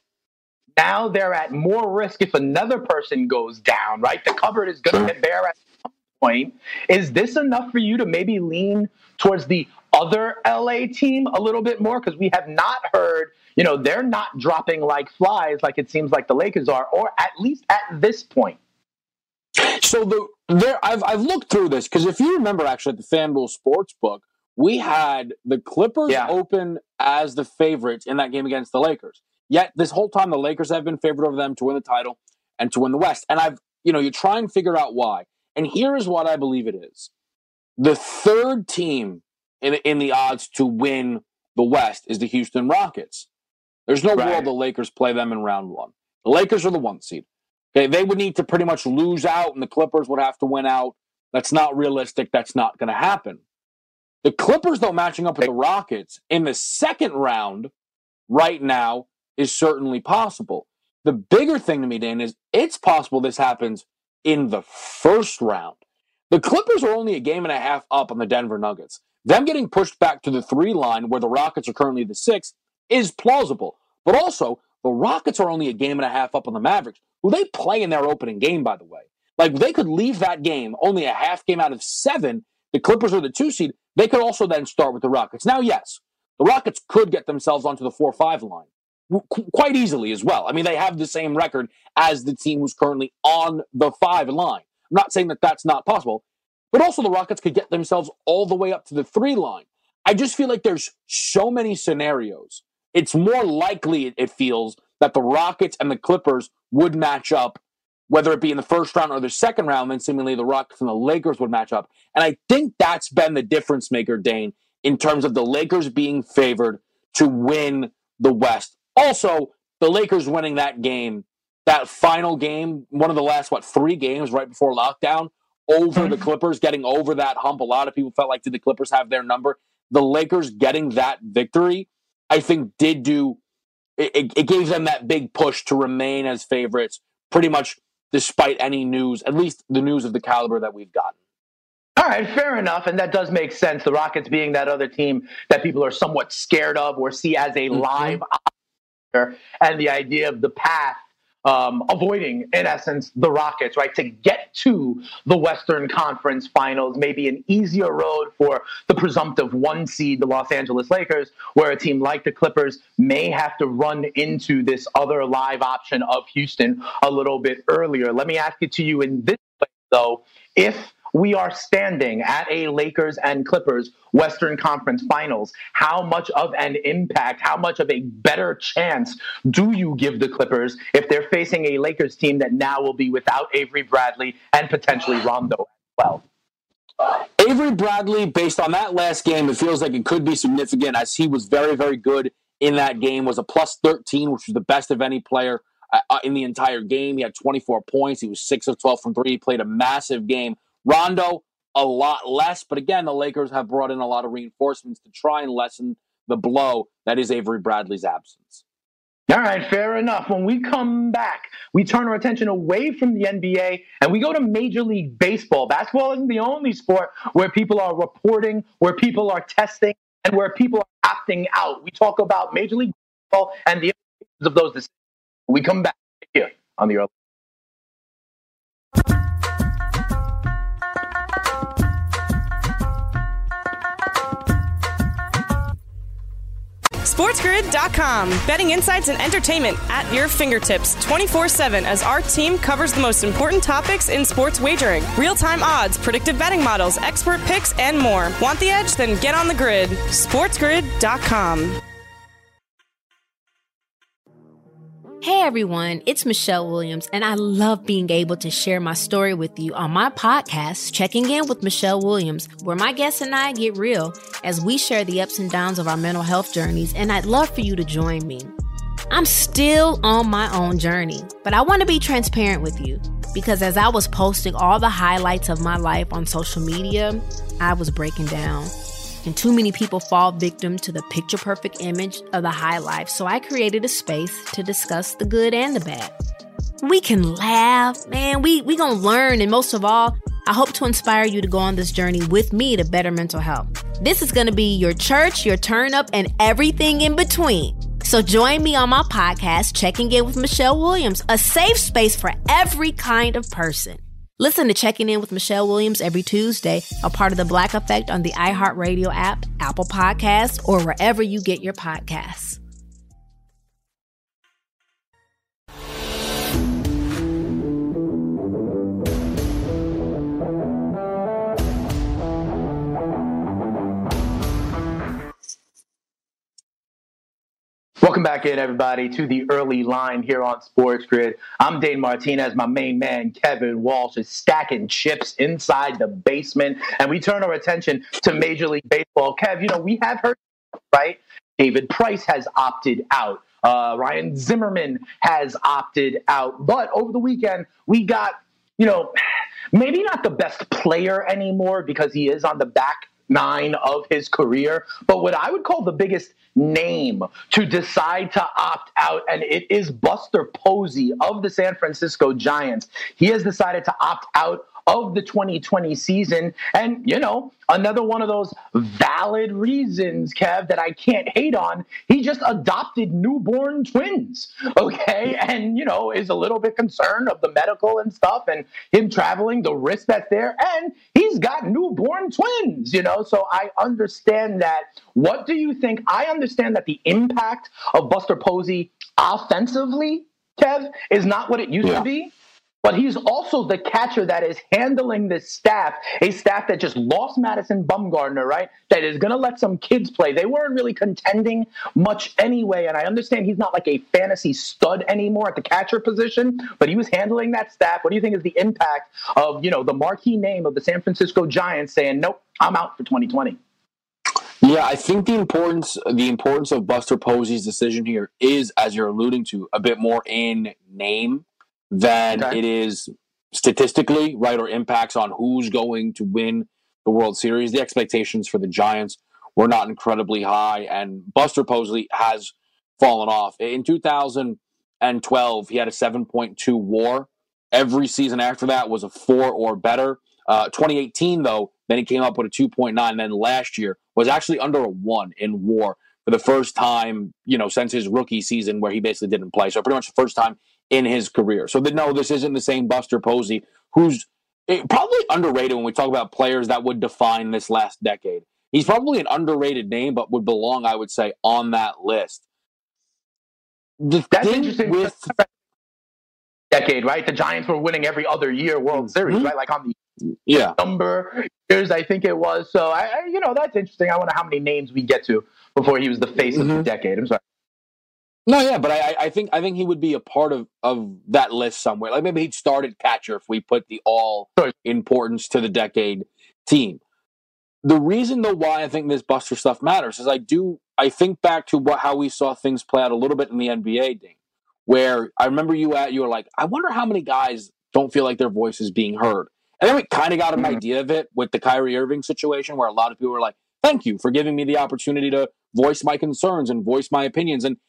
Speaker 5: now they're at more risk if another person goes down, right? The cupboard is going to get bare at some point, is this enough for you to maybe lean towards the other LA team a little bit more? Because we have not heard, they're not dropping like flies like it seems like the Lakers are, or at least at this point.
Speaker 6: So I've looked through this, because if you remember, actually, at the FanDuel Sportsbook, we had the Clippers open as the favorites in that game against the Lakers. Yet this whole time, the Lakers have been favored over them to win the title and to win the West. And you try and figure out why. And here is what I believe it is. The third team in the odds to win the West is the Houston Rockets. There's no world the Lakers play them in round one. The Lakers are the 1 seed. Okay, they would need to pretty much lose out, and the Clippers would have to win out. That's not realistic. That's not going to happen. The Clippers, though, matching up with the Rockets in the second round right now is certainly possible. The bigger thing to me, Dan, is it's possible this happens in the first round. The Clippers are only a game and a half up on the Denver Nuggets. Them getting pushed back to the 3 line, where the Rockets are currently the 6, is plausible. But also, the Rockets are only a game and a half up on the Mavericks, who they play in their opening game, by the way. Like, they could leave that game only a half game out of 7. The Clippers are the 2 seed. They could also then start with the Rockets. Now, yes, the Rockets could get themselves onto the 4-5 line quite easily as well. I mean, they have the same record as the team who's currently on the 5 line. I'm not saying that that's not possible, but also the Rockets could get themselves all the way up to the 3 line. I just feel like there's so many scenarios. It's more likely, it feels, that the Rockets and the Clippers would match up, whether it be in the first round or the second round, then seemingly the Rockets and the Lakers would match up. And I think that's been the difference maker, Dane, in terms of the Lakers being favored to win the West. Also, the Lakers winning that game, that final game, one of the last, 3 games right before lockdown, over the Clippers, getting over that hump. A lot of people felt like, did the Clippers have their number? The Lakers getting that victory, I think, did do, it gave them that big push to remain as favorites, pretty much despite any news, at least the news of the caliber that we've gotten.
Speaker 5: All right, fair enough, and that does make sense. The Rockets being that other team that people are somewhat scared of or see as a live option, and the idea of the path avoiding, in essence, the Rockets, right, to get to the Western Conference Finals, maybe an easier road for the presumptive 1 seed, the Los Angeles Lakers, where a team like the Clippers may have to run into this other live option of Houston a little bit earlier. Let me ask it to you in this way, though. If we are standing at a Lakers and Clippers Western Conference Finals, how much of an impact, how much of a better chance do you give the Clippers if they're facing a Lakers team that now will be without Avery Bradley and potentially Rondo as well?
Speaker 6: Avery Bradley, based on that last game, it feels like it could be significant, as he was very, very good in that game, was a plus 13, which was the best of any player in the entire game. He had 24 points. He was 6 of 12 from 3. He played a massive game. Rondo, a lot less, but again, the Lakers have brought in a lot of reinforcements to try and lessen the blow that is Avery Bradley's absence.
Speaker 5: All right, fair enough. When we come back, we turn our attention away from the NBA and we go to Major League Baseball. Basketball isn't the only sport where people are reporting, where people are testing, and where people are opting out. We talk about Major League Baseball and the implications of those decisions. When we come back here on the Early.
Speaker 4: SportsGrid.com. Betting insights and entertainment at your fingertips 24/7 as our team covers the most important topics in sports wagering. Real-time odds, predictive betting models, expert picks, and more. Want the edge? Then get on the grid. SportsGrid.com.
Speaker 9: Hey everyone, it's Michelle Williams, and I love being able to share my story with you on my podcast, Checking In with Michelle Williams, where my guests and I get real as we share the ups and downs of our mental health journeys, and I'd love for you to join me. I'm still on my own journey, but I want to be transparent with you because as I was posting all the highlights of my life on social media, I was breaking down. And too many people fall victim to the picture-perfect image of the high life, so I created a space to discuss the good and the bad. We can laugh, man, we gonna learn, and most of all, I hope to inspire you to go on this journey with me to better mental health. This is gonna be your church, your turn-up, and everything in between. So join me on my podcast, Checking In with Michelle Williams, a safe space for every kind of person. Listen to Checking In with Michelle Williams every Tuesday, a part of the Black Effect on the iHeartRadio app, Apple Podcasts, or wherever you get your podcasts.
Speaker 5: Welcome back in, everybody, to the early line here on Sports Grid. I'm Dane Martinez. My main man, Kevin Walsh, is stacking chips inside the basement, and we turn our attention to Major League Baseball. Kev, we have heard, right? David Price has opted out. Ryan Zimmerman has opted out. But over the weekend, we got, maybe not the best player anymore because he is on the back nine of his career, but what I would call the biggest name to decide to opt out, and it is Buster Posey of the San Francisco Giants. He has decided to opt out of the 2020 season. And, another one of those valid reasons, Kev, that I can't hate on. He just adopted newborn twins, okay? And, is a little bit concerned of the medical and stuff and him traveling, the risk that's there. And he's got newborn twins, So I understand that. What do you think? I understand that the impact of Buster Posey offensively, Kev, is not what it used to be. But he's also the catcher that is handling this staff, a staff that just lost Madison Bumgarner, right? That is going to let some kids play. They weren't really contending much anyway, and I understand he's not like a fantasy stud anymore at the catcher position, but he was handling that staff. What do you think is the impact of, the marquee name of the San Francisco Giants saying, nope, I'm out for 2020?
Speaker 6: Yeah, I think the importance of Buster Posey's decision here is, as you're alluding to, a bit more in name than it is statistically, right, or impacts on who's going to win the World Series. The expectations for the Giants were not incredibly high, and Buster Posey has fallen off. In 2012, he had a 7.2 WAR. Every season after that was a 4 or better. 2018, though, then he came up with a 2.9. Then last year was actually under a 1 in WAR for the first time, since his rookie season where he basically didn't play. So pretty much the first time in his career. So no, this isn't the same Buster Posey, who's probably underrated when we talk about players that would define this last decade. He's probably an underrated name, but would belong, I would say, on that list.
Speaker 5: That's interesting. With decade, right? The Giants were winning every other year World Series, right? Like on the number years, I think it was. So that's interesting. I wonder how many names we get to before he was the face of the decade. I'm sorry.
Speaker 6: No, yeah, but I think he would be a part of that list somewhere. Like maybe he'd start at catcher if we put the all importance to the decade team. The reason though why I think this Buster stuff matters is I think back to how we saw things play out a little bit in the NBA thing, where I remember you were like, I wonder how many guys don't feel like their voice is being heard. And then we kind of got an idea of it with the Kyrie Irving situation, where a lot of people were like, thank you for giving me the opportunity to voice my concerns and voice my opinions. And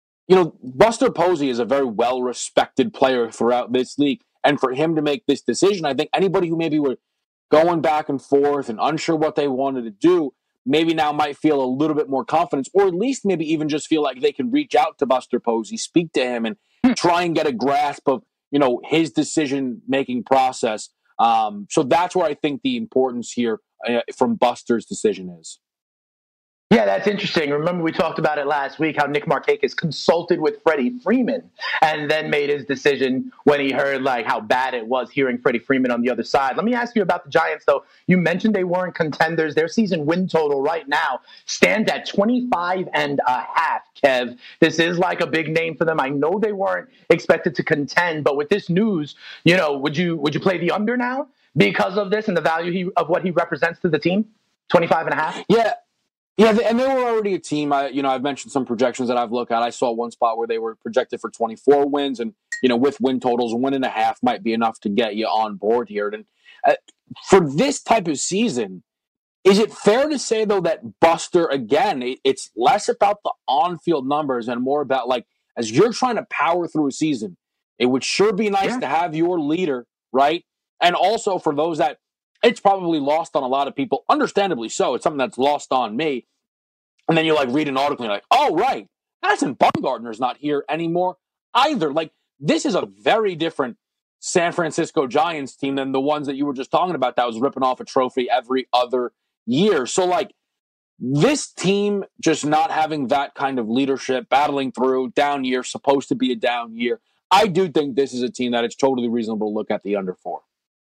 Speaker 6: Buster Posey is a very well-respected player throughout this league. And for him to make this decision, I think anybody who maybe were going back and forth and unsure what they wanted to do, maybe now might feel a little bit more confidence, or at least maybe even just feel like they can reach out to Buster Posey, speak to him, and try and get a grasp of, his decision-making process. So that's where I think the importance here from Buster's decision is.
Speaker 5: Yeah, that's interesting. Remember, we talked about it last week, how Nick Markakis consulted with Freddie Freeman and then made his decision when he heard how bad it was hearing Freddie Freeman on the other side. Let me ask you about the Giants, though. You mentioned they weren't contenders. Their season win total right now stands at 25.5, Kev. This is like a big name for them. I know they weren't expected to contend, but with this news, would you play the under now because of this and the value of what he represents to the team? 25.5?
Speaker 6: Yeah, and they were already a team. I've mentioned some projections that I've looked at. I saw one spot where they were projected for 24 wins, and with win totals, 1.5 might be enough to get you on board here. And for this type of season, is it fair to say though that Buster, again, it's less about the on-field numbers and more about as you're trying to power through a season, it would sure be nice to have your leader, right? And also for those that. It's probably lost on a lot of people, understandably so. It's something that's lost on me. And then you read an article and you're like, oh, right, Madison Bumgarner's not here anymore either. This is a very different San Francisco Giants team than the ones that you were just talking about that was ripping off a trophy every other year. So, like, this team just not having that kind of leadership, battling through, down year, supposed to be a down year. I do think this is a team that it's totally reasonable to look at the under 4.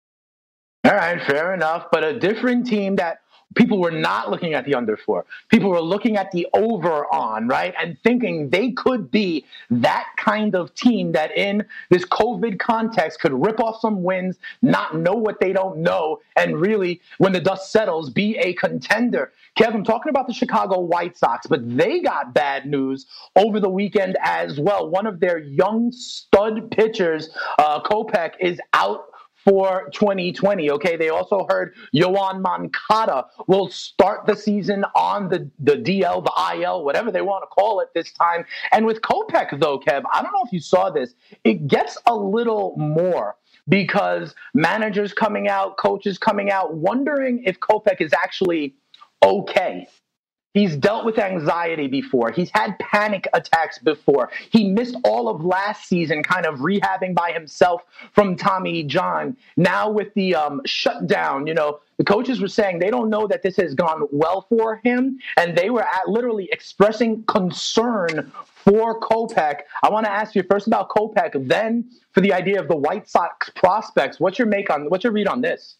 Speaker 5: All right, fair enough. But a different team that people were not looking at the under 4. People were looking at the over on, right? And thinking they could be that kind of team that in this COVID context could rip off some wins, not know what they don't know, and really, when the dust settles, be a contender. Kev, I'm talking about the Chicago White Sox, but they got bad news over the weekend as well. One of their young stud pitchers, Kopech, is out for 2020. Okay, they also heard Yoan Moncada will start the season on the DL, the IL, whatever they want to call it this time. And with Kopech, though, Kev, I don't know if you saw this, it gets a little more because managers coming out, coaches coming out, wondering if Kopech is actually okay. He's dealt with anxiety before. He's had panic attacks before. He missed all of last season kind of rehabbing by himself from Tommy John. Now with the shutdown, the coaches were saying they don't know that this has gone well for him, and they were literally expressing concern for Kopech. I want to ask you first about Kopech, then for the idea of the White Sox prospects. What's your read on this?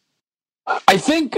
Speaker 6: I think,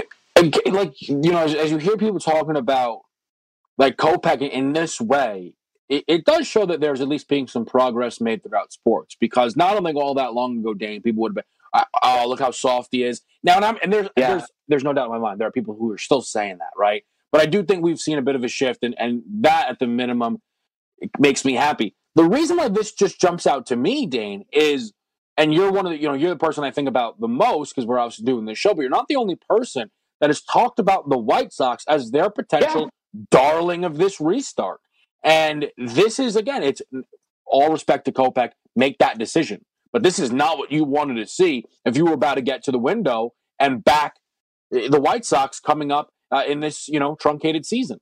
Speaker 6: as you hear people talking about like Kopech in this way, it does show that there's at least being some progress made throughout sports, because not only all that long ago, Dane, people would have been, oh, look how soft he is. Now, there's no doubt in my mind, there are people who are still saying that, right? But I do think we've seen a bit of a shift, and that at the minimum it makes me happy. The reason why this just jumps out to me, Dane, is, and you're one of the, you're the person I think about the most because we're obviously doing this show, but you're not the only person that has talked about the White Sox as their potential darling of this restart. And this is, again, it's all respect to Kopech, make that decision. But this is not what you wanted to see if you were about to get to the window and back the White Sox coming up in this, truncated season.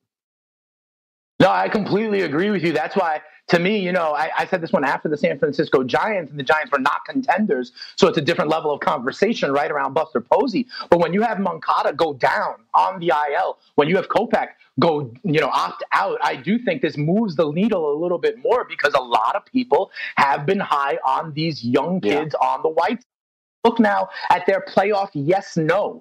Speaker 5: No, I completely agree with you. That's why, to me, I said this one after the San Francisco Giants, and the Giants were not contenders, so it's a different level of conversation right around Buster Posey. But when you have Moncada go down on the IL, when you have Kopech go, opt out, I do think this moves the needle a little bit more, because a lot of people have been high on these young kids on the White Sox. Look now at their playoff yes-no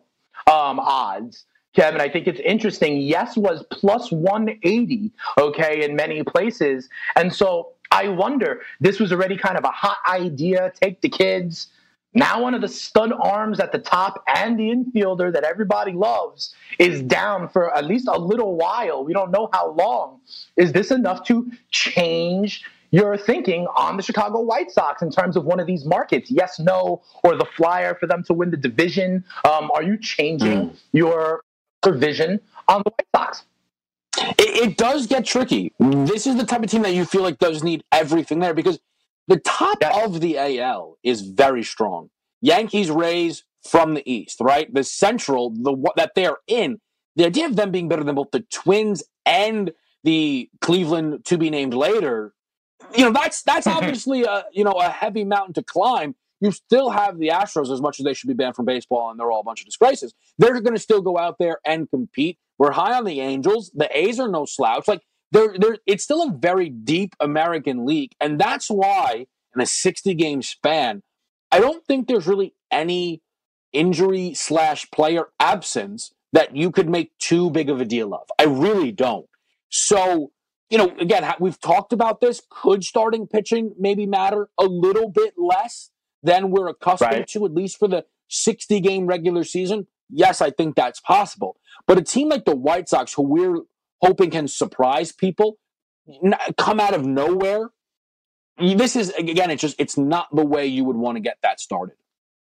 Speaker 5: odds. Kevin, I think it's interesting. Yes was plus 180, okay, in many places. And so I wonder, this was already kind of a hot idea, take the kids. Now one of the stud arms at the top and the infielder that everybody loves is down for at least a little while. We don't know how long. Is this enough to change your thinking on the Chicago White Sox in terms of one of these markets? Yes, no, or the flyer for them to win the division? Are you changing your vision on the White Sox?
Speaker 6: It does get tricky. This is the type of team that you feel like does need everything there, because the top of the AL is very strong. Yankees, Rays from the East, right? The Central, that they're in, the idea of them being better than both the Twins and the Cleveland to be named later, that's obviously a heavy mountain to climb. You still have the Astros, as much as they should be banned from baseball and they're all a bunch of disgraces. They're going to still go out there and compete. We're high on the Angels. The A's are no slouch. Like it's still a very deep American league. And that's why in a 60-game span, I don't think there's really any injury/player absence that you could make too big of a deal of. I really don't. So, again, we've talked about this. Could starting pitching maybe matter a little bit less than we're accustomed to, at least for the 60-game regular season? Yes, I think that's possible. But a team like the White Sox, who we're hoping can surprise people, come out of nowhere, this is, again, it's not the way you would want to get that started.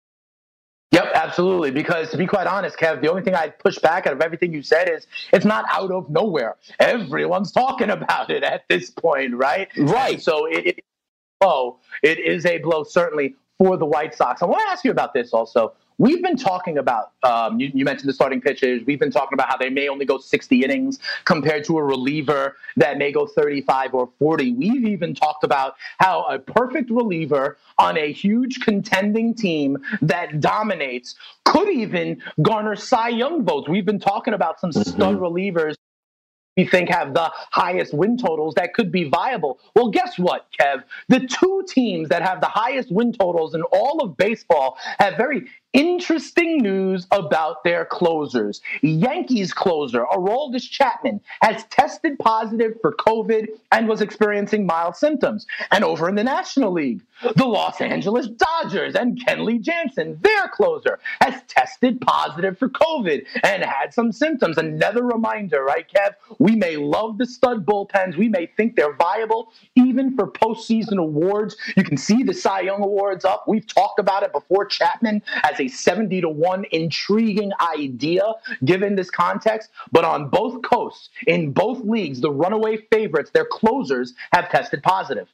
Speaker 5: Yep, absolutely. Because to be quite honest, Kev, the only thing I'd push back out of everything you said is it's not out of nowhere. Everyone's talking about it at this point, right?
Speaker 6: Right.
Speaker 5: And so it is a blow, certainly, for the White Sox. I want to ask you about this also. we've been talking about, you mentioned the starting pitchers. We've been talking about how they may only go 60 innings compared to a reliever that may go 35 or 40. We've even talked about how a perfect reliever on a huge contending team that dominates could even garner Cy Young votes. We've been talking about some stud relievers we think have the highest win totals that could be viable. Well, guess what, Kev? The two teams that have the highest win totals in all of baseball have very interesting news about their closers. Yankees closer Aroldis Chapman has tested positive for COVID and was experiencing mild symptoms. And over in the National League, the Los Angeles Dodgers and Kenley Jansen, their closer, has tested positive for COVID and had some symptoms. Another reminder, right, Kev? We may love the stud bullpens. We may think they're viable even for postseason awards. You can see the Cy Young Awards up. We've talked about it before. Chapman as a 70-1 intriguing idea given this context. But on both coasts, in both leagues, the runaway favorites, their closers, have tested positive.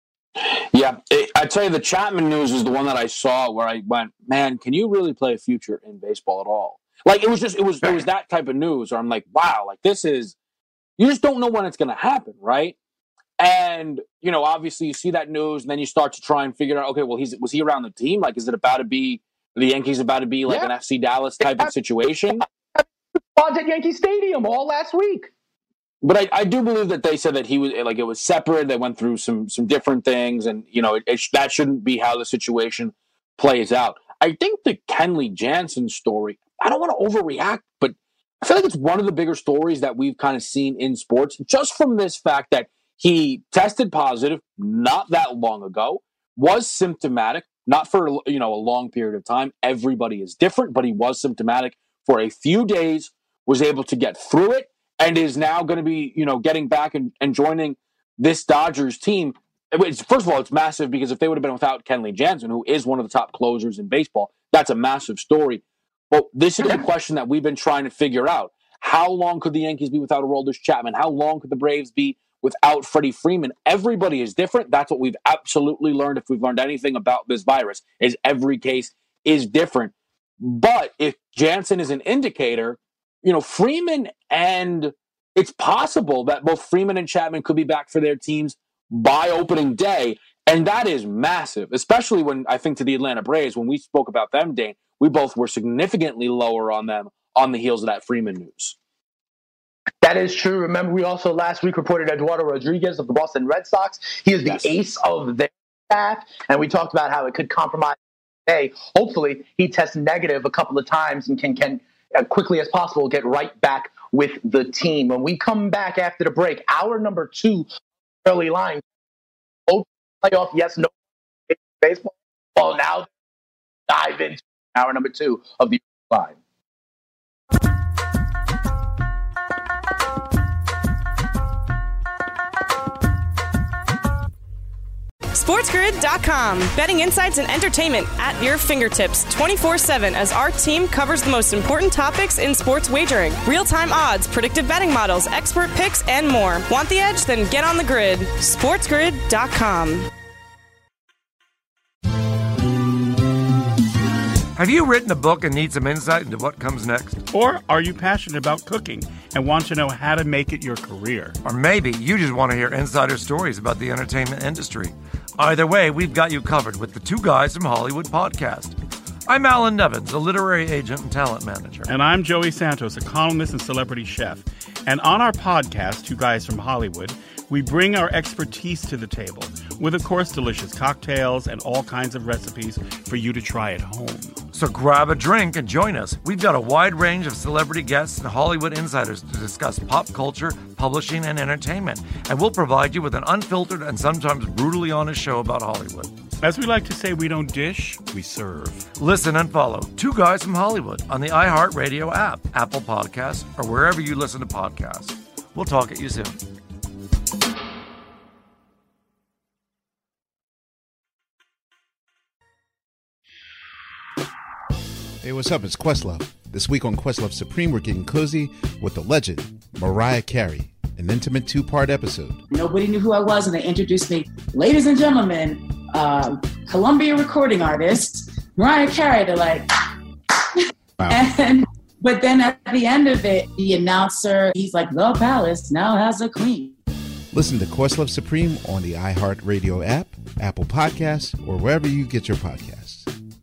Speaker 6: Yeah, I tell you, the Chapman news is the one that I saw where I went, man, can you really play a future in baseball at all? Like, it was that type of news where I'm like, wow, like this is, you just don't know when it's going to happen, right? And, you know, obviously you see that news and then you start to try and figure out, okay, well, was he around the team? Like, is it about to be, the Yankees about to be like an FC Dallas type of situation?
Speaker 5: At Yankee Stadium all last week.
Speaker 6: But I do believe that they said that he was like, it was separate. They went through some different things, and you know that shouldn't be how the situation plays out. I think the Kenley Jansen story, I don't want to overreact, but I feel like it's one of the bigger stories that we've kind of seen in sports, just from this fact that he tested positive not that long ago, was symptomatic, not for a long period of time. Everybody is different, but he was symptomatic for a few days, was able to get through it, and is now going to be, getting back and joining this Dodgers team. First of all, it's massive because if they would have been without Kenley Jansen, who is one of the top closers in baseball, that's a massive story. But this is the question that we've been trying to figure out. How long could the Yankees be without Aroldis Chapman? How long could the Braves be without Freddie Freeman? Everybody is different. That's what we've absolutely learned. If we've learned anything about this virus, is every case is different. But if Jansen is an indicator, Freeman, and it's possible that both Freeman and Chapman could be back for their teams by opening day. And that is massive, especially when I think to the Atlanta Braves, when we spoke about them, Dane, we both were significantly lower on them on the heels of that Freeman news.
Speaker 5: That is true. Remember, we also last week reported Eduardo Rodriguez of the Boston Red Sox. He is the ace of their staff, and we talked about how it could compromise today. Hopefully, he tests negative a couple of times and can quickly as possible get right back with the team. When we come back after the break, hour number 2, early line, playoff, yes, no, baseball. Well, now dive into hour number 2 of the line.
Speaker 4: SportsGrid.com. Betting insights and entertainment at your fingertips 24/7 as our team covers the most important topics in sports wagering. Real-time odds, predictive betting models, expert picks, and more. Want the edge? Then get on the grid. SportsGrid.com.
Speaker 10: Have you written a book and need some insight into what comes next?
Speaker 11: Or are you passionate about cooking and want to know how to make it your career?
Speaker 10: Or maybe you just want to hear insider stories about the entertainment industry. Either way, we've got you covered with the Two Guys from Hollywood podcast. I'm Alan Nevins, a literary agent and talent manager.
Speaker 11: And I'm Joey Santos, a columnist and celebrity chef. And on our podcast, Two Guys from Hollywood, we bring our expertise to the table with, of course, delicious cocktails and all kinds of recipes for you to try at home.
Speaker 10: So grab a drink and join us. We've got a wide range of celebrity guests and Hollywood insiders to discuss pop culture, publishing, and entertainment. And we'll provide you with an unfiltered and sometimes brutally honest show about Hollywood.
Speaker 11: As we like to say, we don't dish, we serve.
Speaker 10: Listen and follow Two Guys from Hollywood on the iHeartRadio app, Apple Podcasts, or wherever you listen to podcasts. We'll talk at you soon.
Speaker 12: Hey, what's up? It's Questlove. This week on Questlove Supreme, we're getting cozy with the legend, Mariah Carey, an intimate 2-part episode.
Speaker 13: Nobody knew who I was, and they introduced me. Ladies and gentlemen, Columbia recording artist, Mariah Carey. They're like,
Speaker 12: Wow.
Speaker 13: But then at the end of it, the announcer, he's like, the palace now has a queen.
Speaker 12: Listen to Questlove Supreme on the iHeartRadio app, Apple Podcasts, or wherever you get your podcasts.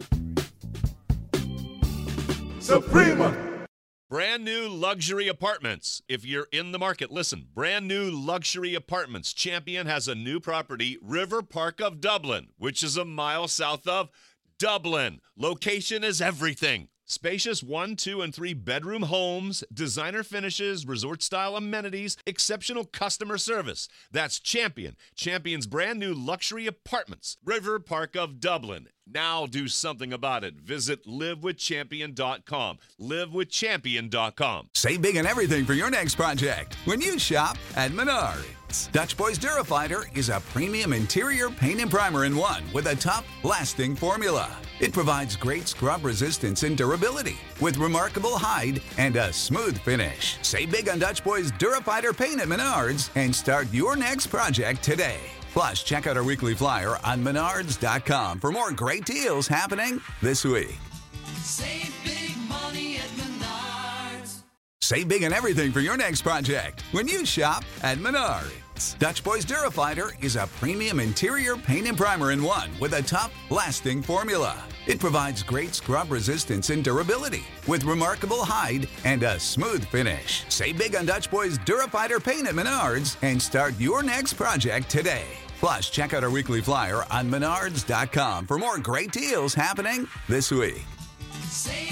Speaker 1: Suprema! Brand new luxury apartments. If you're in the market, listen. Brand new luxury apartments. Champion has a new property, River Park of Dublin, which is a mile south of Dublin. Location is everything. Spacious 1, 2, and 3 bedroom homes, designer finishes, resort-style amenities, exceptional customer service. That's Champion. Champion's brand new luxury apartments, River Park of Dublin. Now do something about it. Visit livewithchampion.com. Livewithchampion.com.
Speaker 14: Save big on everything for your next project when you shop at Menards. Dutch Boys Durafighter is a premium interior paint and primer in one with a tough, lasting formula. It provides great scrub resistance and durability with remarkable hide and a smooth finish. Save big on Dutch Boys Durafighter paint at Menards and start your next project today. Plus, check out our weekly flyer on Menards.com for more great deals happening this week.
Speaker 15: Save big money at Menards.
Speaker 14: Save big on everything for your next project when you shop at Menards. Dutch Boys Durafighter is a premium interior paint and primer in one with a tough, lasting formula. It provides great scrub resistance and durability with remarkable hide and a smooth finish. Save big on Dutch Boys Durafighter paint at Menards and start your next project today. Plus, check out our weekly flyer on Menards.com for more great deals happening this week.
Speaker 15: Save